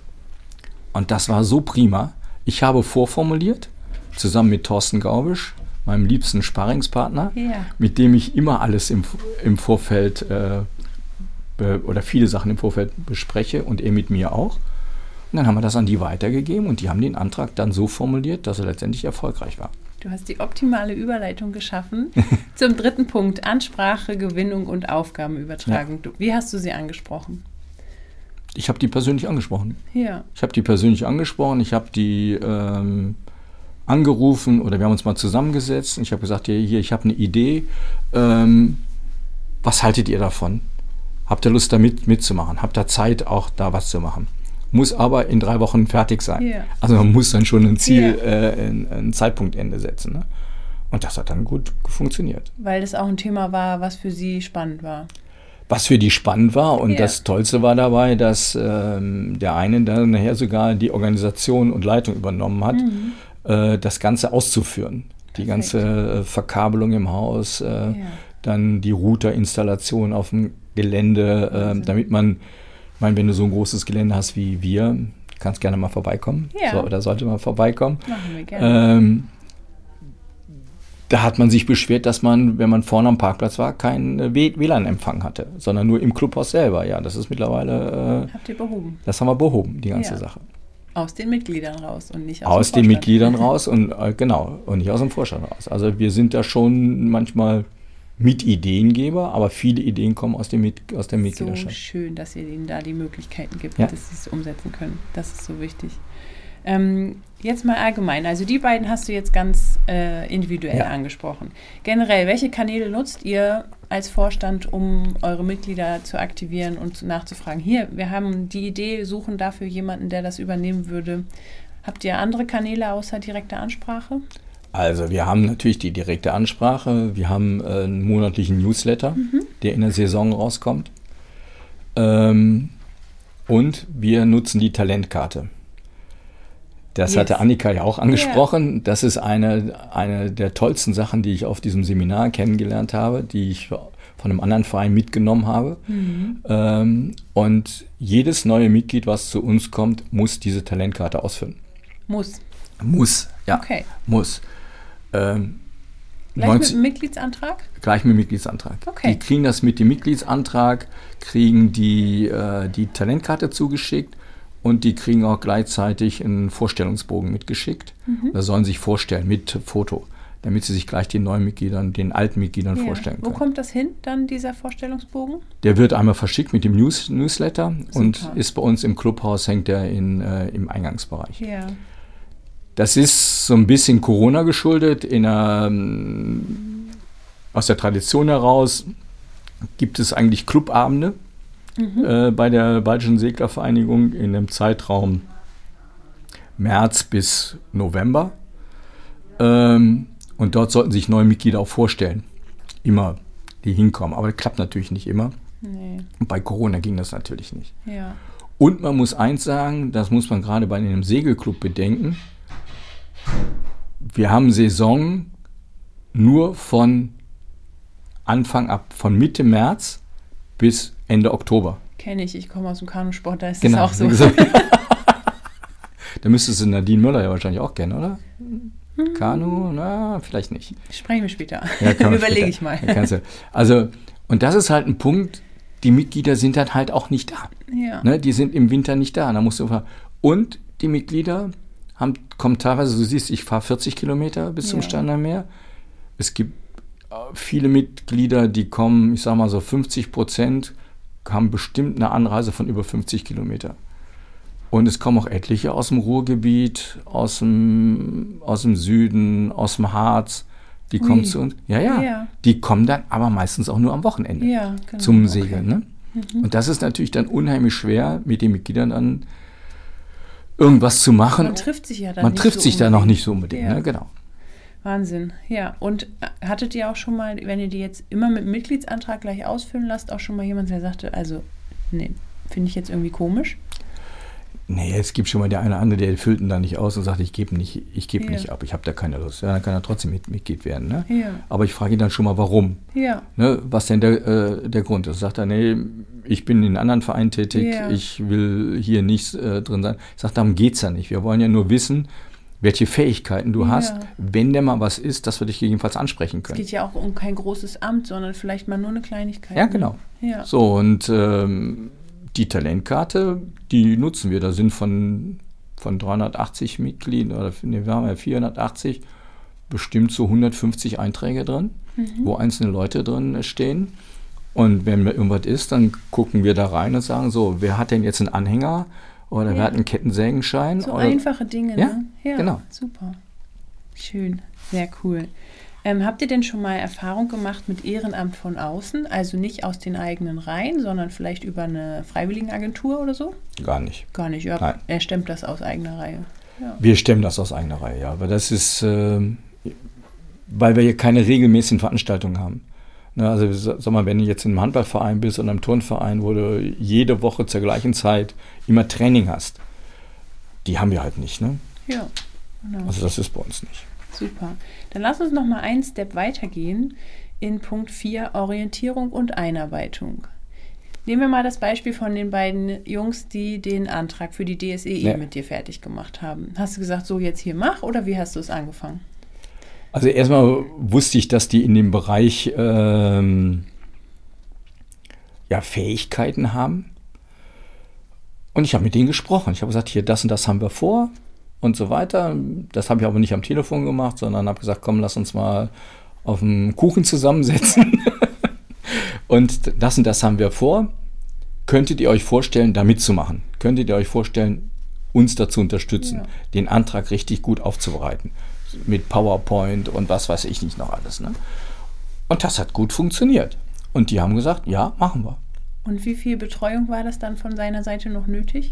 Und das war so prima. Ich habe vorformuliert, zusammen mit Thorsten Gaubisch, meinem liebsten Sparringspartner, ja. mit dem ich immer alles im, im Vorfeld äh, be, oder viele Sachen im Vorfeld bespreche und er mit mir auch. Und dann haben wir das an die weitergegeben und die haben den Antrag dann so formuliert, dass er letztendlich erfolgreich war. Du hast die optimale Überleitung geschaffen zum dritten Punkt, Ansprache, Gewinnung und Aufgabenübertragung. Ja. Wie hast du sie angesprochen? Ich habe die persönlich angesprochen. Ja. Ich habe die persönlich angesprochen, ich habe die ähm, angerufen oder wir haben uns mal zusammengesetzt und ich habe gesagt, hier, hier ich habe eine Idee, ähm, was haltet ihr davon? Habt ihr Lust, da mit, mitzumachen? Habt ihr Zeit, auch da was zu machen? Muss aber in drei Wochen fertig sein. Yeah. Also man muss dann schon ein Ziel, yeah. äh, ein, ein Zeitpunktende setzen. Ne? Und das hat dann gut funktioniert. Weil das auch ein Thema war, was für sie spannend war. Was für die spannend war und yeah. das Tollste war dabei, dass ähm, der eine dann nachher sogar die Organisation und Leitung übernommen hat, mhm. äh, das Ganze auszuführen. Die Perfekt. ganze äh, Verkabelung im Haus, äh, yeah. dann die Routerinstallation auf dem Gelände, äh, damit man Ich meine, wenn du so ein großes Gelände hast wie wir, kannst gerne mal vorbeikommen. Ja. So, oder sollte mal vorbeikommen. Machen wir gerne. Ähm, da hat man sich beschwert, dass man, wenn man vorne am Parkplatz war, keinen W L A N-Empfang hatte, sondern nur im Clubhaus selber. Ja, das ist mittlerweile... Äh, Habt ihr behoben? Das haben wir behoben, die ganze ja. Sache. Aus den Mitgliedern raus und nicht aus, aus dem den Mitgliedern raus und äh, genau, und nicht aus dem Vorstand raus. Also wir sind da schon manchmal Mitideengeber, aber viele Ideen kommen aus, dem Mit- aus der Mitgliedschaft. So schön, dass ihr ihnen da die Möglichkeiten gibt, ja. dass sie es umsetzen können. Das ist so wichtig. Ähm, jetzt mal allgemein. Also die beiden hast du jetzt ganz äh, individuell ja. angesprochen. Generell, welche Kanäle nutzt ihr als Vorstand, um eure Mitglieder zu aktivieren und nachzufragen? Hier, wir haben die Idee, suchen dafür jemanden, der das übernehmen würde. Habt ihr andere Kanäle außer direkter Ansprache? Also wir haben natürlich die direkte Ansprache, wir haben äh, einen monatlichen Newsletter, mhm. der in der Saison rauskommt. Ähm, und wir nutzen die Talentkarte. Das yes. hatte Annika ja auch angesprochen. Yeah. Das ist eine, eine der tollsten Sachen, die ich auf diesem Seminar kennengelernt habe, die ich von einem anderen Verein mitgenommen habe. Mhm. Ähm, und jedes neue Mitglied, was zu uns kommt, muss diese Talentkarte ausfüllen. Muss? Muss, ja. Okay. Muss. Ähm, Gleich neunzig, mit dem Mitgliedsantrag? Gleich mit dem Mitgliedsantrag. Okay. Die kriegen das mit dem Mitgliedsantrag, kriegen die, äh, die Talentkarte zugeschickt und die kriegen auch gleichzeitig einen Vorstellungsbogen mitgeschickt. Mhm. Da sollen sie sich vorstellen mit Foto, damit sie sich gleich den neuen Mitgliedern, den alten Mitgliedern ja. vorstellen können. Wo kommt das hin, dann dieser Vorstellungsbogen? Der wird einmal verschickt mit dem News- Newsletter Super. Und ist bei uns im Clubhaus, hängt der in, äh, im Eingangsbereich. Ja. Das ist so ein bisschen Corona geschuldet. In einer, aus der Tradition heraus gibt es eigentlich Clubabende mhm. äh, bei der Baltischen Seglervereinigung in dem Zeitraum März bis November. Ähm, und dort sollten sich neue Mitglieder auch vorstellen. Immer, die hinkommen. Aber das klappt natürlich nicht immer. Nee. Und bei Corona ging das natürlich nicht. Ja. Und man muss eins sagen, das muss man gerade bei einem Segelclub bedenken. Wir haben Saison nur von Anfang ab, von Mitte März bis Ende Oktober. Kenne ich, ich komme aus dem Kanusport, da ist genau. das auch so. Da müsstest du Nadine Möller ja wahrscheinlich auch kennen, oder? Hm. Kanu? Na, vielleicht nicht. Sprechen wir später. Ja, Überlege ich mal. Ja, also, und das ist halt ein Punkt, die Mitglieder sind dann halt auch nicht da. Ja. Ne, die sind im Winter nicht da. da musst du und die Mitglieder haben, kommen teilweise, du siehst, ich fahre vierzig Kilometer bis ja. zum Steinerne. Es gibt viele Mitglieder, die kommen, ich sage mal so fünfzig Prozent, haben bestimmt eine Anreise von über fünfzig Kilometer. Und es kommen auch etliche aus dem Ruhrgebiet, aus dem, aus dem Süden, aus dem Harz. Die Ui. kommen zu uns. Ja, ja, ja. Die kommen dann aber meistens auch nur am Wochenende ja, genau. zum Segeln. Okay. Ne? Mhm. Und das ist natürlich dann unheimlich schwer, mit den Mitgliedern dann irgendwas zu machen. Man trifft sich ja dann Man nicht trifft so sich da noch nicht so unbedingt. Ja. Ne? Genau. Wahnsinn, ja. Und hattet ihr auch schon mal, wenn ihr die jetzt immer mit dem Mitgliedsantrag gleich ausfüllen lasst, auch schon mal jemand, der sagte, also, nee, finde ich jetzt irgendwie komisch? Nee, es gibt schon mal der eine oder andere, der füllt ihn da nicht aus und sagt, ich gebe nicht, ich gebe ja. nicht ab, ich habe da keine Lust. Ja, dann kann er trotzdem mit, Mitglied werden. Ne? Ja. Aber ich frage ihn dann schon mal, warum? Ja. Ne, was denn der, äh, der Grund ist. Sagt er, nee, ich bin in einem anderen Verein tätig, ja. ich will hier nicht äh, drin sein. Ich sage, darum geht es ja nicht. Wir wollen ja nur wissen, welche Fähigkeiten du ja. hast, wenn denn mal was ist, dass wir dich gegebenenfalls ansprechen können. Es geht ja auch um kein großes Amt, sondern vielleicht mal nur eine Kleinigkeit. Ja, genau. Ja. So, und ähm, die Talentkarte, die nutzen wir. Da sind von, von dreihundertachtzig Mitgliedern, oder nee, wir haben ja vierhundertachtzig, bestimmt so hundertfünfzig Einträge drin, mhm. wo einzelne Leute drin stehen. Und wenn irgendwas ist, dann gucken wir da rein und sagen so, wer hat denn jetzt einen Anhänger? Oder ja. wer hat einen Kettensägenschein? So oder einfache Dinge, ja, ne? Ja, genau. Super. Schön, sehr cool. Ähm, habt ihr denn schon mal Erfahrung gemacht mit Ehrenamt von außen? Also nicht aus den eigenen Reihen, sondern vielleicht über eine Freiwilligenagentur oder so? Gar nicht. Gar nicht, ja. Nein. Er stemmt das aus eigener Reihe. Ja. Wir stemmen das aus eigener Reihe, ja. Aber das ist, äh, weil wir hier keine regelmäßigen Veranstaltungen haben. Ne, also sag mal, wenn du jetzt in einem Handballverein bist oder einem Turnverein, wo du jede Woche zur gleichen Zeit immer Training hast, die haben wir halt nicht. Ne? Ja, genau. Also das ist bei uns nicht. Super. Dann lass uns noch mal einen Step weitergehen in Punkt vier, Orientierung und Einarbeitung. Nehmen wir mal das Beispiel von den beiden Jungs, die den Antrag für die D S E E ja. mit dir fertig gemacht haben. Hast du gesagt, so jetzt hier mach, oder wie hast du es angefangen? Also erstmal wusste ich, dass die in dem Bereich ähm, ja, Fähigkeiten haben. Und ich habe mit denen gesprochen. Ich habe gesagt, hier, das und das haben wir vor und so weiter. Das habe ich aber nicht am Telefon gemacht, sondern habe gesagt, komm, lass uns mal auf einen Kuchen zusammensetzen. Und das und das haben wir vor. Könntet ihr euch vorstellen, da mitzumachen? Könntet ihr euch vorstellen, uns dazu unterstützen, ja. den Antrag richtig gut aufzubereiten? Mit PowerPoint und was weiß ich nicht noch alles. Ne? Und das hat gut funktioniert. Und die haben gesagt, ja, machen wir. Und wie viel Betreuung war das dann von seiner Seite noch nötig?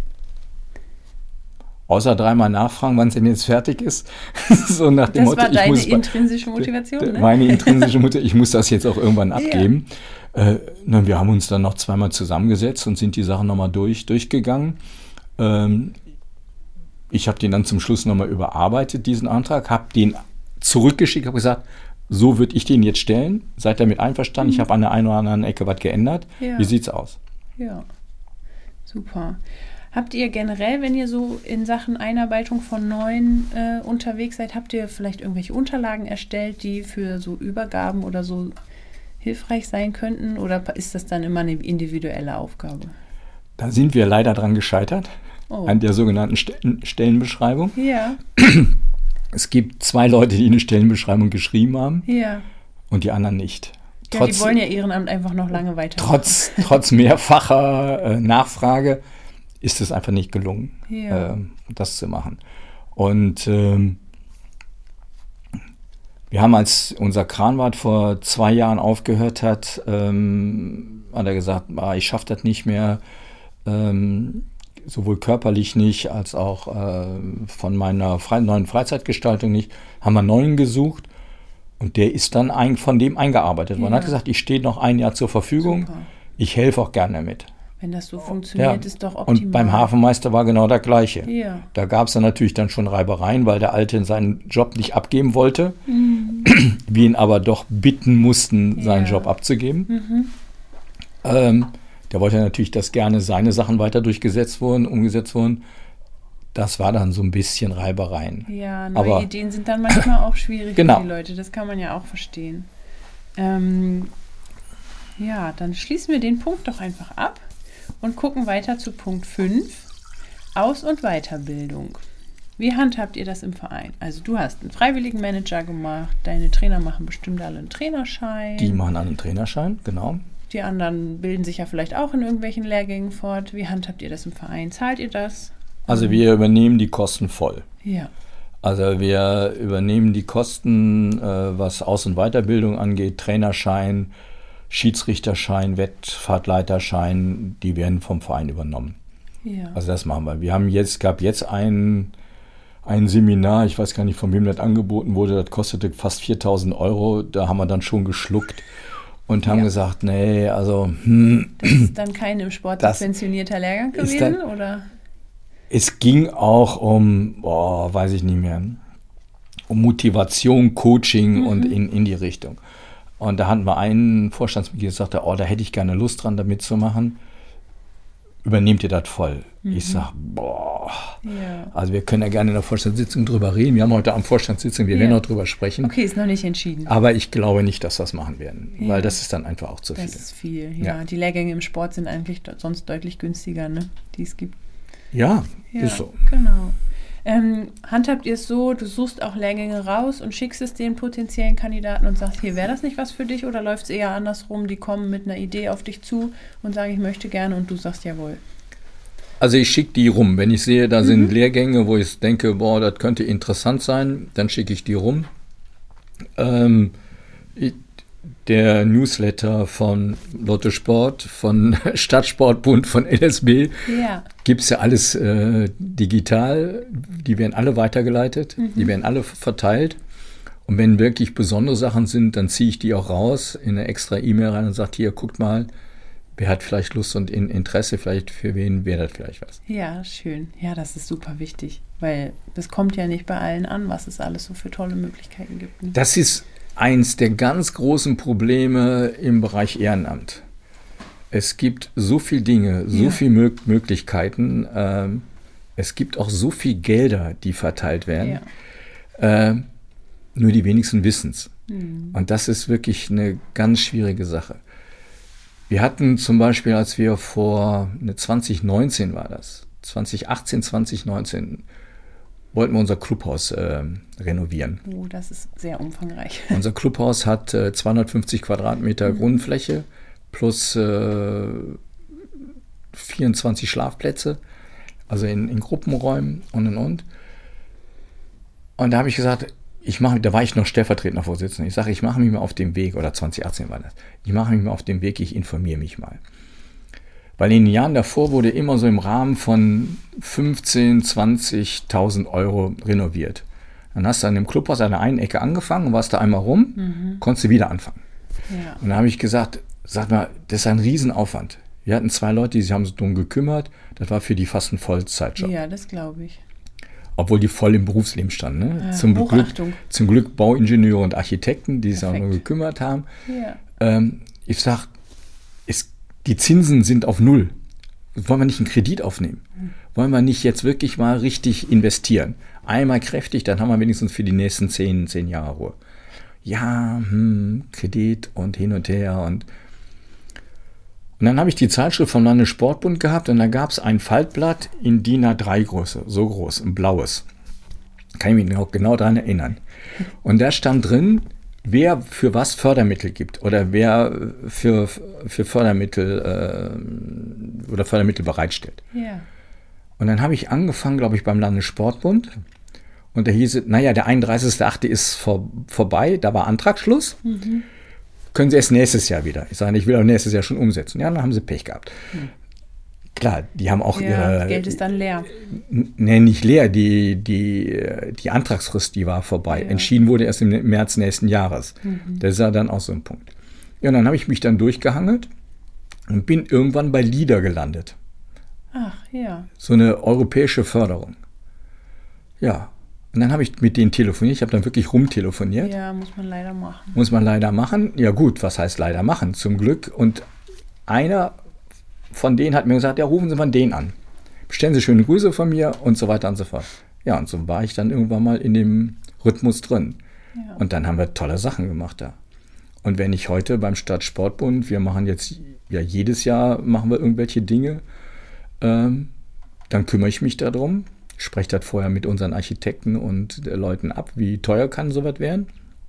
Außer dreimal nachfragen, wann es denn jetzt fertig ist. So nach dem das Motto, war deine ich muss intrinsische Motivation, d- d- ne? Meine intrinsische Motivation, ich muss das jetzt auch irgendwann abgeben. Ja. Äh, na, wir haben uns dann noch zweimal zusammengesetzt und sind die Sachen nochmal durch, durchgegangen. Ähm, Ich habe den dann zum Schluss nochmal überarbeitet, diesen Antrag, habe den zurückgeschickt, habe gesagt, so würde ich den jetzt stellen. Seid damit einverstanden? Mhm. Ich habe an der einen oder anderen Ecke was geändert. Ja. Wie sieht's aus? Ja, super. Habt ihr generell, wenn ihr so in Sachen Einarbeitung von Neuen äh, unterwegs seid, habt ihr vielleicht irgendwelche Unterlagen erstellt, die für so Übergaben oder so hilfreich sein könnten? Oder ist das dann immer eine individuelle Aufgabe? Da sind wir leider dran gescheitert. Oh. An der sogenannten Stellenbeschreibung. Ja. Es gibt zwei Leute, die eine Stellenbeschreibung geschrieben haben. Ja. Und die anderen nicht. Ja, trotz, die wollen ja Ehrenamt einfach noch lange weiter. Trotz, trotz mehrfacher äh, Nachfrage ist es einfach nicht gelungen, ja. äh, das zu machen. Und ähm, wir haben, als unser Kranwart vor zwei Jahren aufgehört hat, ähm, hat er gesagt, ah, ich schaffe das nicht mehr, ähm, sowohl körperlich nicht, als auch äh, von meiner Fre- neuen Freizeitgestaltung nicht. Haben wir einen neuen gesucht und der ist dann ein, von dem eingearbeitet worden. Ja. Er hat gesagt, ich stehe noch ein Jahr zur Verfügung, Super. ich helfe auch gerne mit. Wenn das so funktioniert, Ja. ist doch optimal. Und beim Hafenmeister war genau das Gleiche. Ja. Da gab es dann natürlich dann schon Reibereien, weil der Alte seinen Job nicht abgeben wollte. Mhm. Wir ihn aber doch bitten mussten, seinen Ja. Job abzugeben. Mhm. Ähm, der wollte natürlich, dass gerne seine Sachen weiter durchgesetzt wurden, umgesetzt wurden. Das war dann so ein bisschen Reibereien. Ja, neue Aber- Ideen sind dann manchmal auch schwierig Genau. für die Leute. Das kann man ja auch verstehen. Ähm, ja, dann schließen wir den Punkt doch einfach ab und gucken weiter zu Punkt fünf. Aus- und Weiterbildung. Wie handhabt ihr das im Verein? Also du hast einen Freiwilligenmanager gemacht, deine Trainer machen bestimmt alle einen Trainerschein. Die machen einen Trainerschein, genau. Die anderen bilden sich ja vielleicht auch in irgendwelchen Lehrgängen fort. Wie handhabt ihr das im Verein? Zahlt ihr das? Also wir übernehmen die Kosten voll. Ja. Also wir übernehmen die Kosten, äh, was Aus- und Weiterbildung angeht, Trainerschein, Schiedsrichterschein, Wettfahrtleiterschein, die werden vom Verein übernommen. Ja. Also das machen wir. Wir haben jetzt, gab jetzt ein, ein Seminar, ich weiß gar nicht, von wem das angeboten wurde, das kostete fast viertausend Euro. Da haben wir dann schon geschluckt und haben Ja. gesagt, nee, also hm, Das ist dann kein im Sport Das subventionierter Lehrgang ist gewesen, dann- oder? es ging auch um, boah, weiß ich nicht mehr, um Motivation, Coaching Mhm. und in, in die Richtung. Und da hatten wir einen Vorstandsmitglied, der sagte, oh, da hätte ich gerne Lust dran, da mitzumachen. Übernehmt ihr das voll? Ich sage, boah, Ja. also wir können ja gerne in der Vorstandssitzung drüber reden. Wir haben heute Abend Vorstandssitzung, wir Ja. werden auch drüber sprechen. Okay, ist noch nicht entschieden. Aber ich glaube nicht, dass wir das machen werden, Ja. weil das ist dann einfach auch zu viel. Das ist viel, ja. Ja. Die Lehrgänge im Sport sind eigentlich do- sonst deutlich günstiger, ne? Die es gibt. Ja, Ja, ist so. genau. Ähm, handhabt ihr es so, du suchst auch Lehrgänge raus und schickst es den potenziellen Kandidaten und sagst, hier, wäre das nicht was für dich? Oder läuft es eher andersrum, die kommen mit einer Idee auf dich zu und sagen, ich möchte gerne und du sagst, jawohl. Also ich schicke die rum. Wenn ich sehe, da sind Lehrgänge, wo ich denke, boah, das könnte interessant sein, dann schicke ich die rum. Ähm, ich, der Newsletter von Lotto Sport, von Stadtsportbund, von L S B, Ja. gibt es ja alles äh, digital. Die werden alle weitergeleitet, die werden alle verteilt. Und wenn wirklich besondere Sachen sind, dann ziehe ich die auch raus in eine extra E-Mail rein und sage, hier, guckt mal, wer hat vielleicht Lust und in Interesse, vielleicht für wen wäre das vielleicht was. Ja, schön. Ja, das ist super wichtig, weil das kommt ja nicht bei allen an, was es alles so für tolle Möglichkeiten gibt. Ne? Das ist eins der ganz großen Probleme im Bereich Ehrenamt. Es gibt so viele Dinge, so Ja. viele Mö- Möglichkeiten. Ähm, es gibt auch so viele Gelder, die verteilt werden. Ja. Äh, nur die wenigsten wissen es. Hm. Und das ist wirklich eine ganz schwierige Sache. Wir hatten zum Beispiel, als wir vor ne, zwanzig neunzehn war das, zwanzig achtzehn, zwanzig neunzehn, wollten wir unser Clubhaus äh, renovieren. Oh, das ist sehr umfangreich. Unser Clubhaus hat äh, zweihundertfünfzig Quadratmeter Mhm. Grundfläche plus äh, vierundzwanzig Schlafplätze, also in, in Gruppenräumen und und und. Und da habe ich gesagt, ich mache, da war ich noch stellvertretender Vorsitzender. Ich sage, ich mache mich mal auf den Weg, oder zwanzig achtzehn war das, ich mache mich mal auf den Weg, ich informiere mich mal. Weil in den Jahren davor wurde immer so im Rahmen von fünfzehntausend, zwanzigtausend Euro renoviert. Dann hast du an dem Clubhaus an der einen Ecke angefangen und warst da einmal rum, Mhm. konntest du wieder anfangen. Ja. Und da habe ich gesagt, sag mal, das ist ein Riesenaufwand. Wir hatten zwei Leute, die sich haben sich darum gekümmert. Das war für die fast ein Vollzeitjob. Ja, das glaube ich. Obwohl die voll im Berufsleben standen. Ne? Ah, zum, Glück, Hochachtung. zum Glück Bauingenieure und Architekten, die sich auch Perfekt. nur gekümmert haben. Ja. Ähm, ich sage, die Zinsen sind auf Null. Wollen wir nicht einen Kredit aufnehmen? Wollen wir nicht jetzt wirklich mal richtig investieren? Einmal kräftig, dann haben wir wenigstens für die nächsten zehn, zehn Jahre Ruhe. Ja, hm, Kredit und hin und her. Und, und dann habe ich die Zeitschrift vom Landessportbund gehabt und da gab es ein Faltblatt in D I N A drei Größe, so groß, ein blaues. Kann ich mich noch genau daran erinnern. Und da stand drin, wer für was Fördermittel gibt oder wer für, für Fördermittel äh, oder Fördermittel bereitstellt. Ja. Und dann habe ich angefangen, glaube ich, beim Landessportbund Und da hieß es, naja, der einunddreißigster achte ist vor, vorbei, da war Antragsschluss. Mhm. Können Sie erst nächstes Jahr wieder. Ich sage, ich will auch nächstes Jahr schon umsetzen. Ja, dann haben Sie Pech gehabt. Mhm. Klar, die haben auch ja, ihre... Das Geld ist dann leer. Nee, nicht leer. Die, die, die Antragsfrist, die war vorbei. Ja. Entschieden wurde erst im März nächsten Jahres. Mhm. Das ist ja dann auch so ein Punkt. Ja, und dann habe ich mich dann durchgehangelt und bin irgendwann bei LIDA gelandet. Ach, ja. So eine europäische Förderung. Ja. Und dann habe ich mit denen telefoniert. Ich habe dann wirklich rumtelefoniert. Ja, muss man leider machen. Muss man leider machen. Ja gut, was heißt leider machen? Zum Glück. Und einer von denen hat mir gesagt, ja, rufen Sie mal den an. Bestellen Sie schöne Grüße von mir und so weiter und so fort. Ja, und so war ich dann irgendwann mal in dem Rhythmus drin. Ja. Und dann haben wir tolle Sachen gemacht da. Und wenn ich heute beim Stadtsportbund, wir machen jetzt, ja jedes Jahr machen wir irgendwelche Dinge, ähm, dann kümmere ich mich darum. Spreche das vorher mit unseren Architekten und Leuten ab, wie teuer kann sowas werden.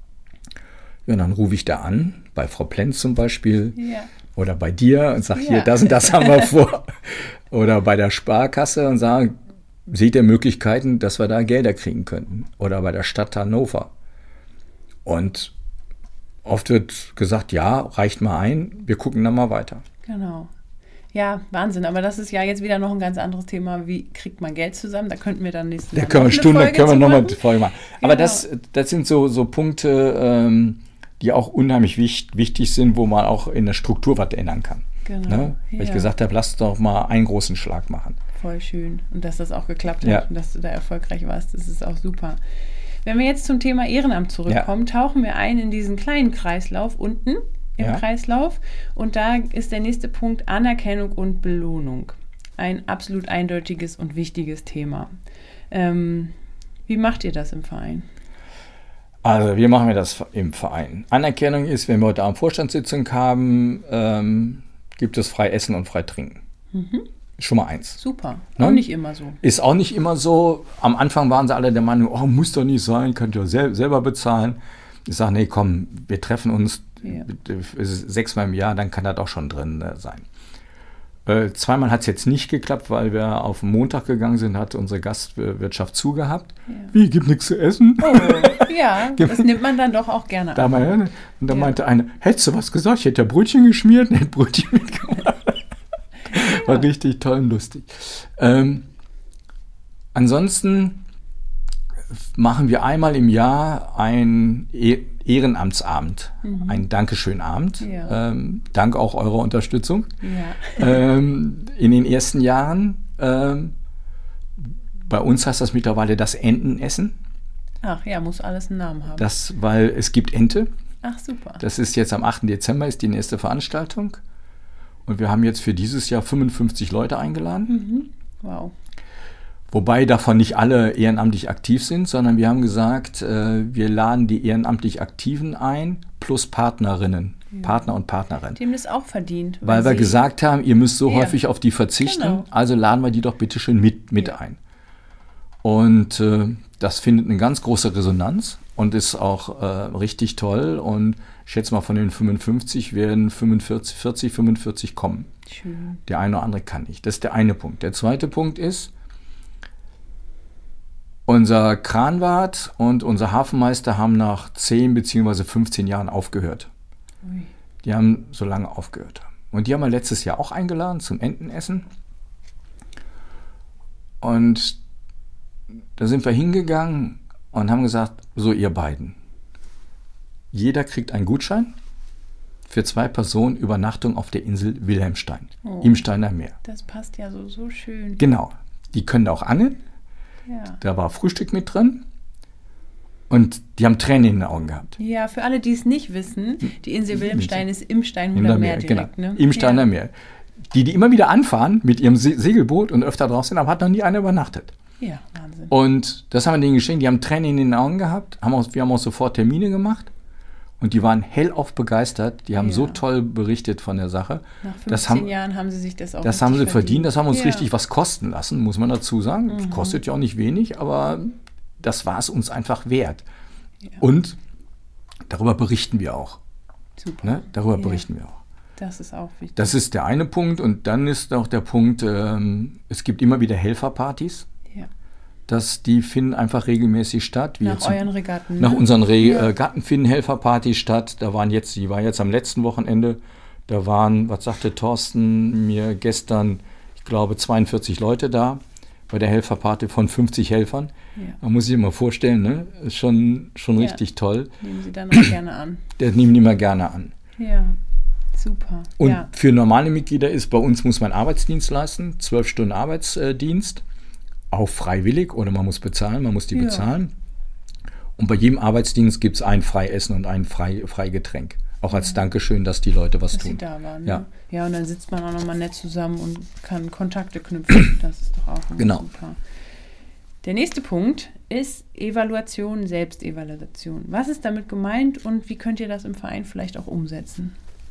Ja, dann rufe ich da an, bei Frau Plenz zum Beispiel, ja. Oder bei dir und sage, ja. Hier, das und das haben wir vor. Oder bei der Sparkasse und sage, seht ihr Möglichkeiten, dass wir da Gelder kriegen könnten. Oder bei der Stadt Hannover. Und oft wird gesagt, ja, reicht mal ein, wir gucken dann mal weiter. Genau. Ja, Wahnsinn, aber das ist ja jetzt wieder noch ein ganz anderes Thema. Wie kriegt man Geld zusammen? Da könnten wir dann nächstes Mal Da können wir Stunde, Folge können wir nochmal eine Folge machen. Aber genau. das, das sind so, so Punkte, ähm, die auch unheimlich wichtig, wichtig sind, wo man auch in der Struktur was ändern kann. Genau. Ne? Weil ja. ich gesagt habe, lass doch mal einen großen Schlag machen. Voll schön. Und dass das auch geklappt hat ja. und dass du da erfolgreich warst, das ist auch super. Wenn wir jetzt zum Thema Ehrenamt zurückkommen, ja. tauchen wir ein in diesen kleinen Kreislauf unten. Im ja. Kreislauf. Und da ist der nächste Punkt Anerkennung und Belohnung. Ein absolut eindeutiges und wichtiges Thema. Ähm, wie macht ihr das im Verein? Also, wie machen wir das im Verein? Anerkennung ist, wenn wir heute Abend Vorstandssitzung haben, ähm, gibt es frei Essen und frei Trinken. Mhm. Schon mal eins. Super. Ne? Auch nicht immer so. Ist auch nicht immer so. Am Anfang waren sie alle der Meinung, oh, muss doch nicht sein, könnt ihr sel- selber bezahlen. Ich sage, nee, komm, wir treffen uns ja. sechsmal im Jahr, dann kann das auch schon drin äh, sein. Äh, zweimal hat es jetzt nicht geklappt, weil wir auf den Montag gegangen sind, hat unsere Gastwirtschaft zugehabt. Ja. Wie, gibt nichts zu essen? Oh, ja, das nimmt man dann doch auch gerne da an. Und dann ja. meinte einer, hättest du was gesagt? Ich hätte ja Brötchen geschmiert und hätte Brötchen mitgemacht. Ja. War richtig toll und lustig. Ähm, ansonsten machen wir einmal im Jahr ein e- Ehrenamtsabend, mhm. ein Dankeschönabend. Ja. Ähm, dank auch eurer Unterstützung. Ja. ähm, in den ersten Jahren. Ähm, bei uns heißt das mittlerweile das Entenessen. Ach ja, muss alles einen Namen haben. Das, weil es gibt Ente. Ach super. Das ist jetzt am achten Dezember, ist die nächste Veranstaltung. Und wir haben jetzt für dieses Jahr fünfundfünfzig Leute eingeladen. Mhm. Wow. Wobei davon nicht alle ehrenamtlich aktiv sind, sondern wir haben gesagt, äh, wir laden die ehrenamtlich Aktiven ein, plus Partnerinnen, ja. Partner und Partnerinnen. Die haben das auch verdient. Weil, weil wir gesagt haben, ihr müsst so ja. häufig auf die verzichten, genau. Also laden wir die doch bitte schön mit, mit ja. ein. Und äh, das findet eine ganz große Resonanz und ist auch äh, richtig toll. Und ich schätze mal, von den fünfundfünfzig werden fünfundvierzig, vierzig, fünfundvierzig kommen. Schön. Der eine oder andere kann nicht. Das ist der eine Punkt. Der zweite Punkt ist, unser Kranwart und unser Hafenmeister haben nach zehn bzw. fünfzehn Jahren aufgehört. Ui. Die haben so lange aufgehört. Und die haben wir letztes Jahr auch eingeladen zum Entenessen. Und da sind wir hingegangen und haben gesagt, so ihr beiden, jeder kriegt einen Gutschein für zwei Personen Übernachtung auf der Insel Wilhelmstein, oh. im Steiner Meer. Das passt ja so, so schön. Genau, die können auch angeln. Ja. Da war Frühstück mit drin und die haben Tränen in den Augen gehabt. Ja, für alle, die es nicht wissen, die Insel Wilhelmstein ist im Steinhuder Meer direkt. Genau, ne? im Steiner ja. Meer. Die, die immer wieder anfahren mit ihrem Se- Segelboot und öfter drauf sind, aber hat noch nie einer übernachtet. Ja, Wahnsinn. Und das haben wir denen geschenkt, die haben Tränen in den Augen gehabt, haben auch, wir haben auch sofort Termine gemacht und die waren hellauf begeistert, die haben ja. so toll berichtet von der Sache. Nach fünfzehn das haben, Jahren haben sie sich das auch Das haben sie verdient, verdient. Das haben uns ja. richtig was kosten lassen, muss man dazu sagen. Mhm. Das kostet ja auch nicht wenig, aber das war es uns einfach wert. Ja. Und darüber berichten wir auch. Super. Ne? Darüber ja. berichten wir auch. Das ist auch wichtig. Das ist der eine Punkt und dann ist auch der Punkt, ähm, es gibt immer wieder Helferpartys. Ja. dass die finden einfach regelmäßig statt. Wie Nach jetzt euren Regatten. Nach ne? unseren Re Ja. Regatten finden Helferpartys statt. Da waren jetzt, die war jetzt am letzten Wochenende, da waren, was sagte Thorsten mir gestern, ich glaube zweiundvierzig Leute da, bei der Helferparty von fünfzig Helfern. Ja. Man muss sich mal vorstellen, ne? Ist schon, schon Ja. richtig toll. Nehmen Sie dann auch gerne an. Das nehmen die mal gerne an. Ja, super. Und ja. für normale Mitglieder ist, bei uns muss man Arbeitsdienst leisten, zwölf Stunden Arbeitsdienst, auch freiwillig oder man muss bezahlen, man muss die Ja. bezahlen. Und bei jedem Arbeitsdienst gibt es ein Freiessen und ein Frei, Freigetränk. Auch als Ja. Dankeschön, dass die Leute was Dass tun. sie da waren. Ja. Ne? Ja, und dann sitzt man auch nochmal nett zusammen und kann Kontakte knüpfen. Das ist doch auch immer Genau. super. Der nächste Punkt ist Evaluation, Selbstevaluation. Was ist damit gemeint und wie könnt ihr das im Verein vielleicht auch umsetzen?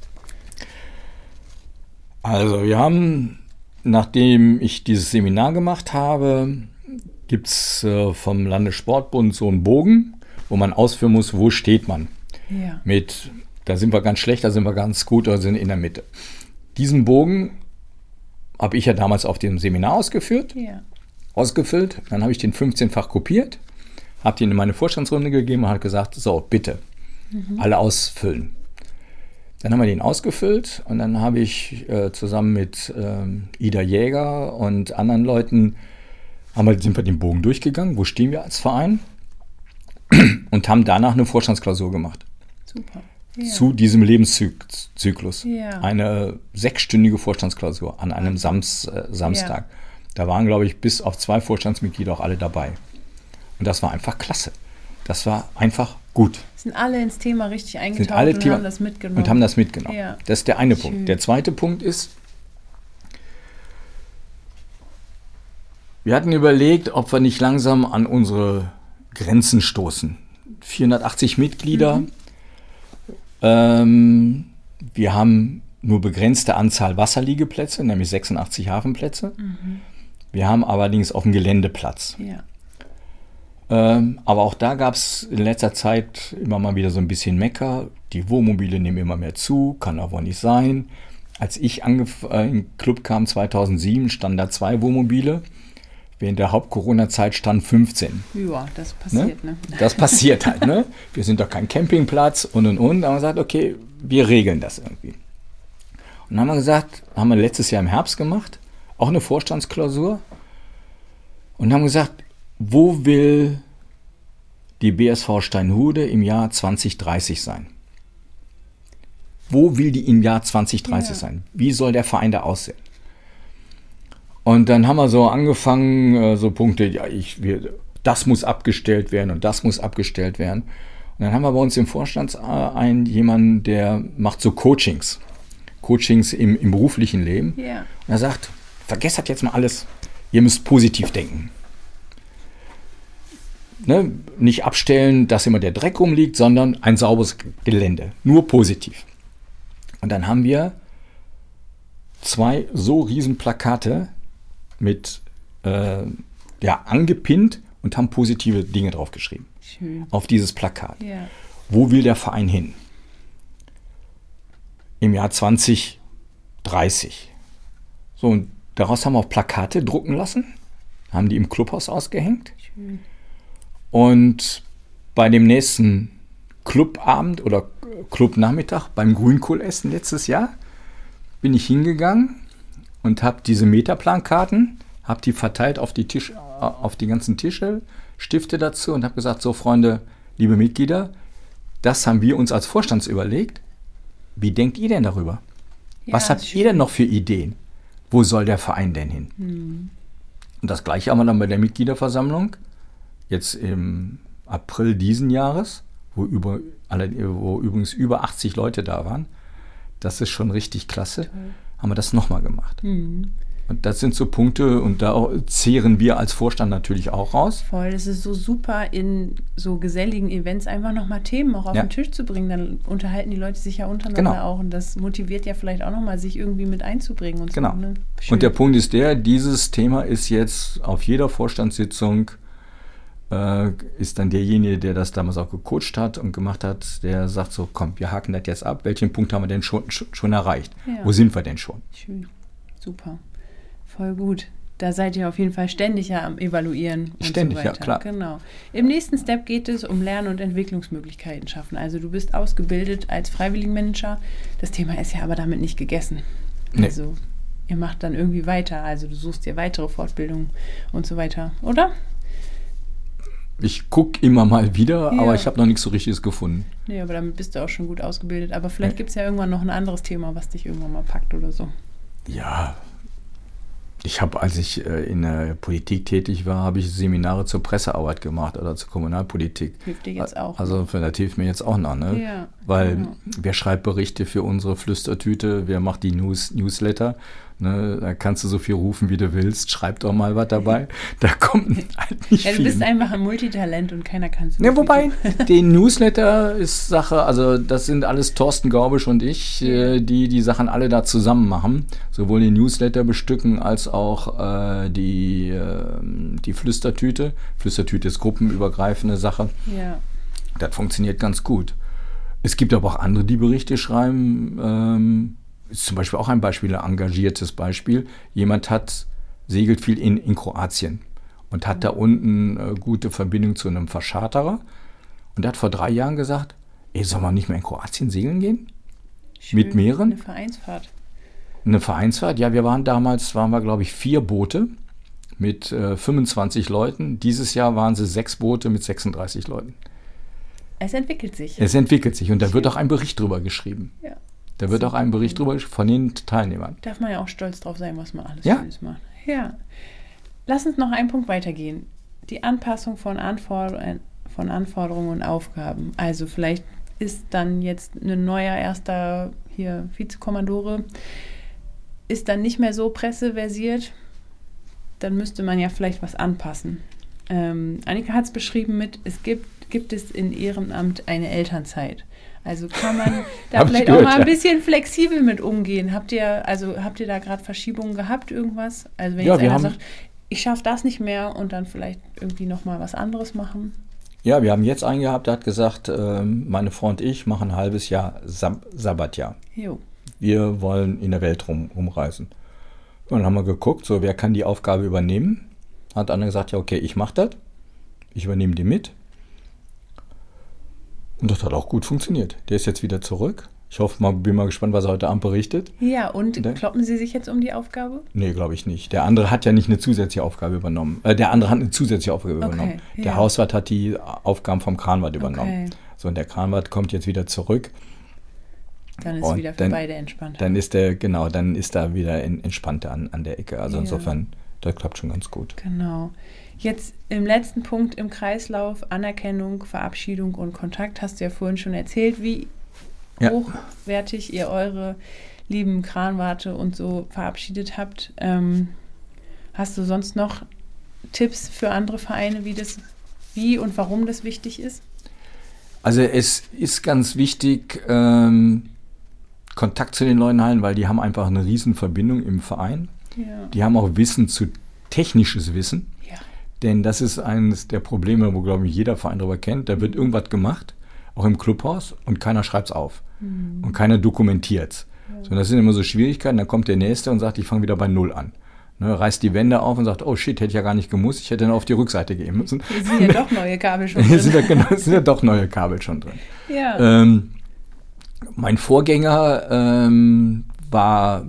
Also wir haben, nachdem ich dieses Seminar gemacht habe, gibt es äh, vom Landessportbund so einen Bogen, wo man ausführen muss, wo steht man. Ja. Mit, da sind wir ganz schlecht, da sind wir ganz gut, oder sind in der Mitte. Diesen Bogen habe ich ja damals auf dem Seminar ausgeführt, Ja. ausgefüllt. Dann habe ich den fünfzehnfach kopiert, habe den in meine Vorstandsrunde gegeben und habe gesagt, so, bitte, alle ausfüllen. Dann haben wir den ausgefüllt und dann habe ich äh, zusammen mit ähm, Ida Jäger und anderen Leuten, haben wir, sind wir den Bogen durchgegangen, wo stehen wir als Verein, und haben danach eine Vorstandsklausur gemacht. Super. Ja. Zu diesem Lebenszyklus. Ja. Eine sechsstündige Vorstandsklausur an einem Sams, äh, Samstag. Da waren, glaube ich, bis auf zwei Vorstandsmitglieder auch alle dabei. Und das war einfach klasse. Das war einfach gut. Sind alle ins Thema richtig Sind eingetaucht alle und Thema- haben das mitgenommen. Und haben das mitgenommen. Ja. Das ist der eine Schön. Punkt. Der zweite Punkt ist, wir hatten überlegt, ob wir nicht langsam an unsere Grenzen stoßen. vierhundertachtzig Mitglieder. Mhm. Ähm, wir haben nur begrenzte Anzahl Wasserliegeplätze, nämlich sechsundachtzig Hafenplätze. Mhm. Wir haben allerdings auf dem Gelände Platz. Ja. Ähm, aber auch da gab es in letzter Zeit immer mal wieder so ein bisschen Mecker. Die Wohnmobile nehmen immer mehr zu, kann aber nicht sein. Als ich angef- äh, in den Club kam zweitausendsieben, standen da zwei Wohnmobile. Während der Haupt-Corona-Zeit standen fünfzehn. Ja, das passiert, ne? Das passiert halt, ne? Wir sind doch kein Campingplatz und und und. Da haben wir gesagt, okay, wir regeln das irgendwie. Und dann haben wir gesagt, haben wir letztes Jahr im Herbst gemacht, auch eine Vorstandsklausur. Und haben gesagt, wo will die B S V Steinhude im Jahr zwanzig dreißig sein? Wo will die im Jahr zwanzig dreißig Ja. sein? Wie soll der Verein da aussehen? Und dann haben wir so angefangen, äh, so Punkte, ja, ich, wir, das muss abgestellt werden und das muss abgestellt werden. Und dann haben wir bei uns im Vorstand äh, einen, jemanden, der macht so Coachings. Coachings im, im beruflichen Leben. Ja. Und er sagt, vergesst das jetzt mal alles, ihr müsst positiv denken. Ne? Nicht abstellen, dass immer der Dreck rumliegt, sondern ein sauberes Gelände. Nur positiv. Und dann haben wir zwei so riesen Plakate mit äh, ja, angepinnt und haben positive Dinge draufgeschrieben. Schön. Auf dieses Plakat. Ja. Wo will der Verein hin? Im Jahr zwanzig dreißig. So, und daraus haben wir auch Plakate drucken lassen, haben die im Clubhaus ausgehängt. Schön. Und bei dem nächsten Clubabend oder Clubnachmittag beim Grünkohlessen letztes Jahr bin ich hingegangen und habe diese Metaplankarten, habe die verteilt auf die, Tisch, auf die ganzen Tische, Stifte dazu und habe gesagt, so Freunde, liebe Mitglieder, das haben wir uns als Vorstand überlegt. Wie denkt ihr denn darüber? Ja, Was habt schön. ihr denn noch für Ideen? Wo soll der Verein denn hin? Hm. Und das Gleiche haben wir dann bei der Mitgliederversammlung, jetzt im April diesen Jahres, wo, über, alle, wo übrigens über achtzig Leute da waren. Das ist schon richtig klasse. Toll. Haben wir das nochmal gemacht. Hm. Und das sind so Punkte, und da auch zehren wir als Vorstand natürlich auch raus. Voll, das ist so super, in so geselligen Events einfach nochmal Themen auch auf Ja. den Tisch zu bringen. Dann unterhalten die Leute sich ja untereinander Genau. auch und das motiviert ja vielleicht auch nochmal, sich irgendwie mit einzubringen und Genau. so. Ne? Schön. Und der Punkt ist der, dieses Thema ist jetzt auf jeder Vorstandssitzung, äh, ist dann derjenige, der das damals auch gecoacht hat und gemacht hat, der sagt so, komm, wir haken das jetzt ab. Welchen Punkt haben wir denn schon, schon erreicht? Ja. Wo sind wir denn schon? Schön, super, voll gut. da seid ihr auf jeden Fall ständig ja am Evaluieren und Ständig, so weiter. ja, klar. Genau. Im nächsten Step geht es um Lern- und Entwicklungsmöglichkeiten schaffen. Also du bist ausgebildet als Freiwilligenmanager. Das Thema ist ja aber damit nicht gegessen. Nee. Also ihr macht dann irgendwie weiter. Also du suchst dir weitere Fortbildungen und so weiter, oder? Ich gucke immer mal wieder, Ja. aber ich habe noch nichts so Richtiges gefunden. Nee, aber damit bist du auch schon gut ausgebildet. Aber vielleicht Ja. gibt es ja irgendwann noch ein anderes Thema, was dich irgendwann mal packt oder so. Ja, ich habe, als ich äh, in der Politik tätig war, habe ich Seminare zur Pressearbeit gemacht oder zur Kommunalpolitik. Hilft dir jetzt auch. Also das hilft mir jetzt auch noch, ne? Ja, Weil genau. wer schreibt Berichte für unsere Flüstertüte, wer macht die News, Newsletter, ne? Da kannst du so viel rufen, wie du willst, schreib doch mal was dabei. Da kommt halt nicht Ja, du viel. bist einfach ein Multitalent und keiner kann es. Ne, wobei, den Newsletter ist Sache, also das sind alles Thorsten Gorbisch und ich, äh, die die Sachen alle da zusammen machen. Sowohl den Newsletter bestücken, als auch äh, die, äh, die Flüstertüte. Flüstertüte ist gruppenübergreifende Sache. Ja. Das funktioniert ganz gut. Es gibt aber auch andere, die Berichte schreiben. Ähm, ist zum Beispiel auch ein Beispiel, ein engagiertes Beispiel. Jemand hat, segelt viel in, in Kroatien und hat da unten äh, gute Verbindung zu einem Verscharterer. Und der hat vor drei Jahren gesagt, ey, soll man nicht mehr in Kroatien segeln gehen? Schön. Mit mehreren? Eine Vereinsfahrt. Eine Vereinsfahrt? Ja, wir waren damals, waren wir glaube ich vier Boote mit äh, fünfundzwanzig Leuten. Dieses Jahr waren sie sechs Boote mit sechsunddreißig Leuten. Es entwickelt sich. Es entwickelt sich und da wird auch ein Bericht drüber geschrieben. Ja. Da wird auch ein Bericht drüber von den Teilnehmern. Darf man ja auch stolz drauf sein, was man alles Ja. Schönes macht. Ja. Lass uns noch einen Punkt weitergehen. Die Anpassung von, Anforder- von Anforderungen und Aufgaben. Also vielleicht ist dann jetzt ein neuer erster hier Vizekommandore, ist dann nicht mehr so presseversiert. Dann müsste man ja vielleicht was anpassen. Ähm, Annika hat es beschrieben mit, es gibt, gibt es in Ehrenamt eine Elternzeit. Also kann man da Hab ich vielleicht gehört, auch mal ein ja. bisschen flexibel mit umgehen. Habt ihr, also habt ihr da gerade Verschiebungen gehabt, irgendwas? Also wenn Ja, jetzt wir einer haben- sagt, ich schaffe das nicht mehr und dann vielleicht irgendwie nochmal was anderes machen. Ja, wir haben jetzt einen gehabt, der hat gesagt, ähm, meine Frau und ich machen ein halbes Jahr Sab- Sabbatjahr. Jo. Wir wollen in der Welt rum, rumreisen. Und dann haben wir geguckt, so wer kann die Aufgabe übernehmen. Hat einer gesagt, ja okay, ich mache das. Ich übernehme die mit. Und das hat auch gut funktioniert. Der ist jetzt wieder zurück. Ich hoffe mal, bin mal gespannt, was er heute Abend berichtet. Ja, und Und dann- kloppen Sie sich jetzt um die Aufgabe? Nee, glaube ich nicht. Der andere hat ja nicht eine zusätzliche Aufgabe übernommen. Äh, der andere hat eine zusätzliche Aufgabe Okay, übernommen. ja. Der Hauswart hat die Aufgaben vom Kranwart übernommen. Okay. So, und der Kranwart kommt jetzt wieder zurück. Dann ist es Und wieder für dann- beide entspannt. Dann ist der, genau, dann ist er wieder in, entspannter an, an der Ecke. Also Ja. insofern, das klappt schon ganz gut. Genau. Jetzt im letzten Punkt im Kreislauf, Anerkennung, Verabschiedung und Kontakt, hast du ja vorhin schon erzählt, wie Ja. hochwertig ihr eure lieben Kranwarte und so verabschiedet habt. Ähm, hast du sonst noch Tipps für andere Vereine, wie das, wie und warum das wichtig ist? Also es ist ganz wichtig, ähm, Kontakt zu den Leuten halten, weil die haben einfach eine riesen Verbindung im Verein. Ja. Die haben auch Wissen zu technisches Wissen. Ja. Denn das ist eines der Probleme, wo, glaube ich, jeder Verein darüber kennt. Da wird irgendwas gemacht, auch im Clubhaus, und keiner schreibt es auf. Mhm. Und keiner dokumentiert es. Ja. So, das sind immer so Schwierigkeiten. Dann kommt der Nächste und sagt, ich fange wieder bei Null an. Ne, reißt die Wände auf und sagt, oh shit, hätte ich ja gar nicht gemusst. Ich hätte dann auf die Rückseite gehen müssen. Hier sind ja doch neue Kabel schon Hier sind, ja, drin. genau, sind ja doch neue Kabel schon drin. Ja. Ähm, mein Vorgänger ähm, war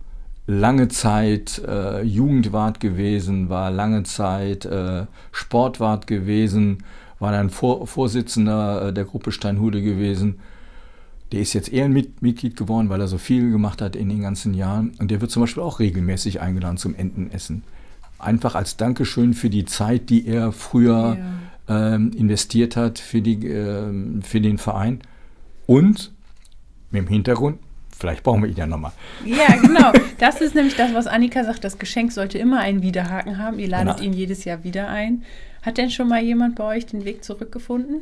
lange Zeit äh, Jugendwart gewesen, war lange Zeit äh, Sportwart gewesen, war dann Vor- Vorsitzender äh, der Gruppe Steinhude gewesen. Der ist jetzt Ehrenmitglied geworden, weil er so viel gemacht hat in den ganzen Jahren. Und der wird zum Beispiel auch regelmäßig eingeladen zum Entenessen. Einfach als Dankeschön für die Zeit, die er früher Ja. ähm, investiert hat für, die, ähm, für den Verein. Und mit dem Hintergrund, vielleicht brauchen wir ihn ja nochmal. Ja, genau. Das ist nämlich das, was Annika sagt. Das Geschenk sollte immer einen Wiederhaken haben. Ihr ladet Genau. ihn jedes Jahr wieder ein. Hat denn schon mal jemand bei euch den Weg zurückgefunden?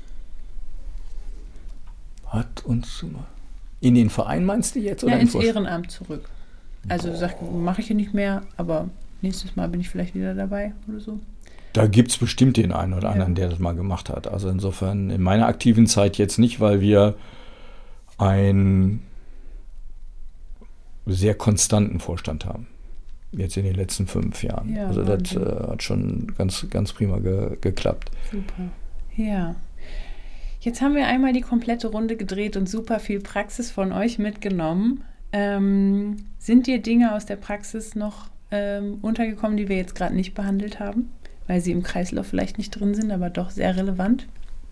Hat uns in den Verein meinst du jetzt? Oder Ja, im ins Vorstand? Ehrenamt zurück. Also sagt, mache ich ja nicht mehr, aber nächstes Mal bin ich vielleicht wieder dabei oder so. Da gibt es bestimmt den einen oder anderen, Ja. der das mal gemacht hat. Also insofern in meiner aktiven Zeit jetzt nicht, weil wir einen sehr konstanten Vorstand haben. jetzt in den letzten fünf Jahren. Ja, also das Wahnsinn. äh, hat schon ganz, ganz prima ge, geklappt. Super. Ja. Jetzt haben wir einmal die komplette Runde gedreht und super viel Praxis von euch mitgenommen. Ähm, sind dir Dinge aus der Praxis noch ähm, untergekommen, die wir jetzt gerade nicht behandelt haben, weil sie im Kreislauf vielleicht nicht drin sind, aber doch sehr relevant?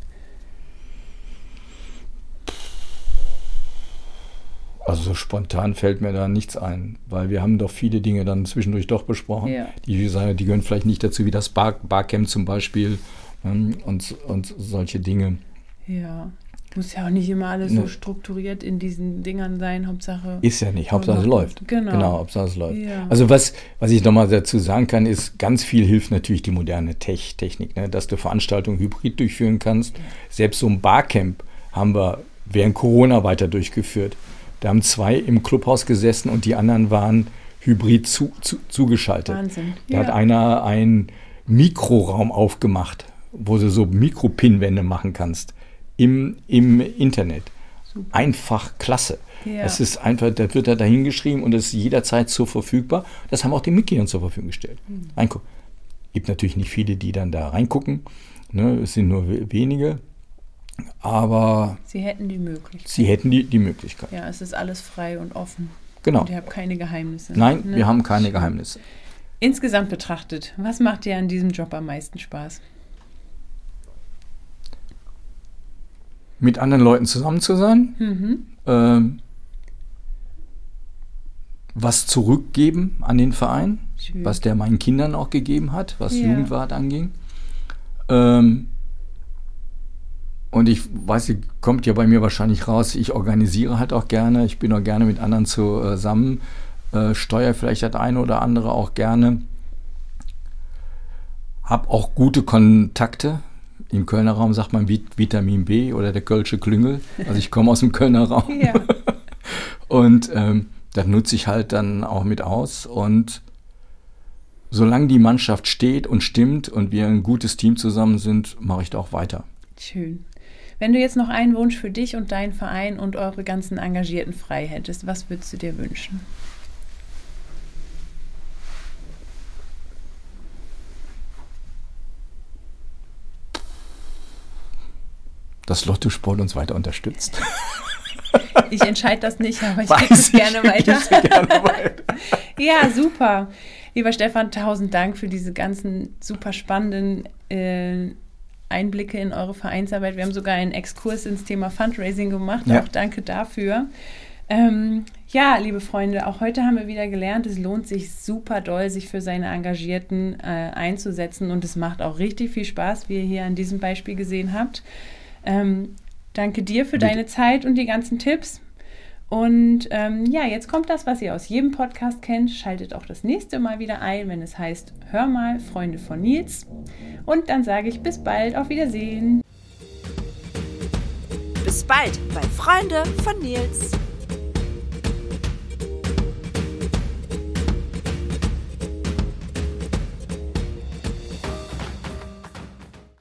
Also so spontan fällt mir da nichts ein, weil wir haben doch viele Dinge dann zwischendurch doch besprochen. Ja. Die, die gehören vielleicht nicht dazu, wie das Bar, Barcamp zum Beispiel ähm, und, und solche Dinge. Ja, muss ja auch nicht immer alles Ne. so strukturiert in diesen Dingern sein, Hauptsache... Ist ja nicht, Hauptsache es läuft. Genau. Genau, Hauptsache es läuft. Ja. Also was, was ich nochmal dazu sagen kann, ist, ganz viel hilft natürlich die moderne Tech- Technik, ne? Dass du Veranstaltungen hybrid durchführen kannst. Selbst so ein Barcamp haben wir während Corona weiter durchgeführt. Da haben zwei im Clubhaus gesessen und die anderen waren hybrid zu, zu, zugeschaltet. Wahnsinn. Da Ja. hat einer einen Mikroraum aufgemacht, wo du so Mikropinwände machen kannst im, im Internet. Super. Einfach klasse. Ja. Es ist einfach, da wird da dahingeschrieben und es ist jederzeit so verfügbar. Das haben auch die Mitgliedern zur Verfügung gestellt. Mhm. Reingucken. Gibt natürlich nicht viele, die dann da reingucken. Ne? Es sind nur we- wenige. Aber Sie hätten die Möglichkeit. sie hätten die, die Möglichkeit. Ja, es ist alles frei und offen. Genau. Und ihr habt keine Geheimnisse. Nein, Ne? wir haben keine Schön. Geheimnisse. Insgesamt betrachtet, was macht dir an diesem Job am meisten Spaß? Mit anderen Leuten zusammen zu sein, Mhm. ähm, was zurückgeben an den Verein, Schön. was der meinen Kindern auch gegeben hat, was Ja. Jugendwart anging. Ähm, und ich weiß, kommt ja bei mir wahrscheinlich raus, ich organisiere halt auch gerne, ich bin auch gerne mit anderen zusammen, äh, steuere vielleicht das eine oder andere auch gerne, habe auch gute Kontakte. Im Kölner Raum sagt man Vit- Vitamin B oder der Kölsche Klüngel. Also ich komme aus dem Kölner Raum. Ja. Und ähm, das nutze ich halt dann auch mit aus. Und solange die Mannschaft steht und stimmt und wir ein gutes Team zusammen sind, mache ich da auch weiter. Schön. Wenn du jetzt noch einen Wunsch für dich und deinen Verein und eure ganzen Engagierten frei hättest, was würdest du dir wünschen? Dass Lotto Sport uns weiter unterstützt. Ich entscheide das nicht, aber ich Weiß gebe es ich, gerne ich weiter. geb's gerne weiter. Ja, super. Lieber Stefan, tausend Dank für diese ganzen super spannenden äh, Einblicke in eure Vereinsarbeit. Wir haben sogar einen Exkurs ins Thema Fundraising gemacht. Ja. Auch danke dafür. Ähm, ja, liebe Freunde, auch heute haben wir wieder gelernt, es lohnt sich super doll, sich für seine Engagierten äh, einzusetzen und es macht auch richtig viel Spaß, wie ihr hier an diesem Beispiel gesehen habt. Ähm, danke dir für Bitte. deine Zeit und die ganzen Tipps. Und ähm, ja, jetzt kommt das, was ihr aus jedem Podcast kennt. Schaltet auch das nächste Mal wieder ein, wenn es heißt, hör mal, Freunde von Nils. Und dann sage ich bis bald, auf Wiedersehen. Bis bald bei Freunde von Nils.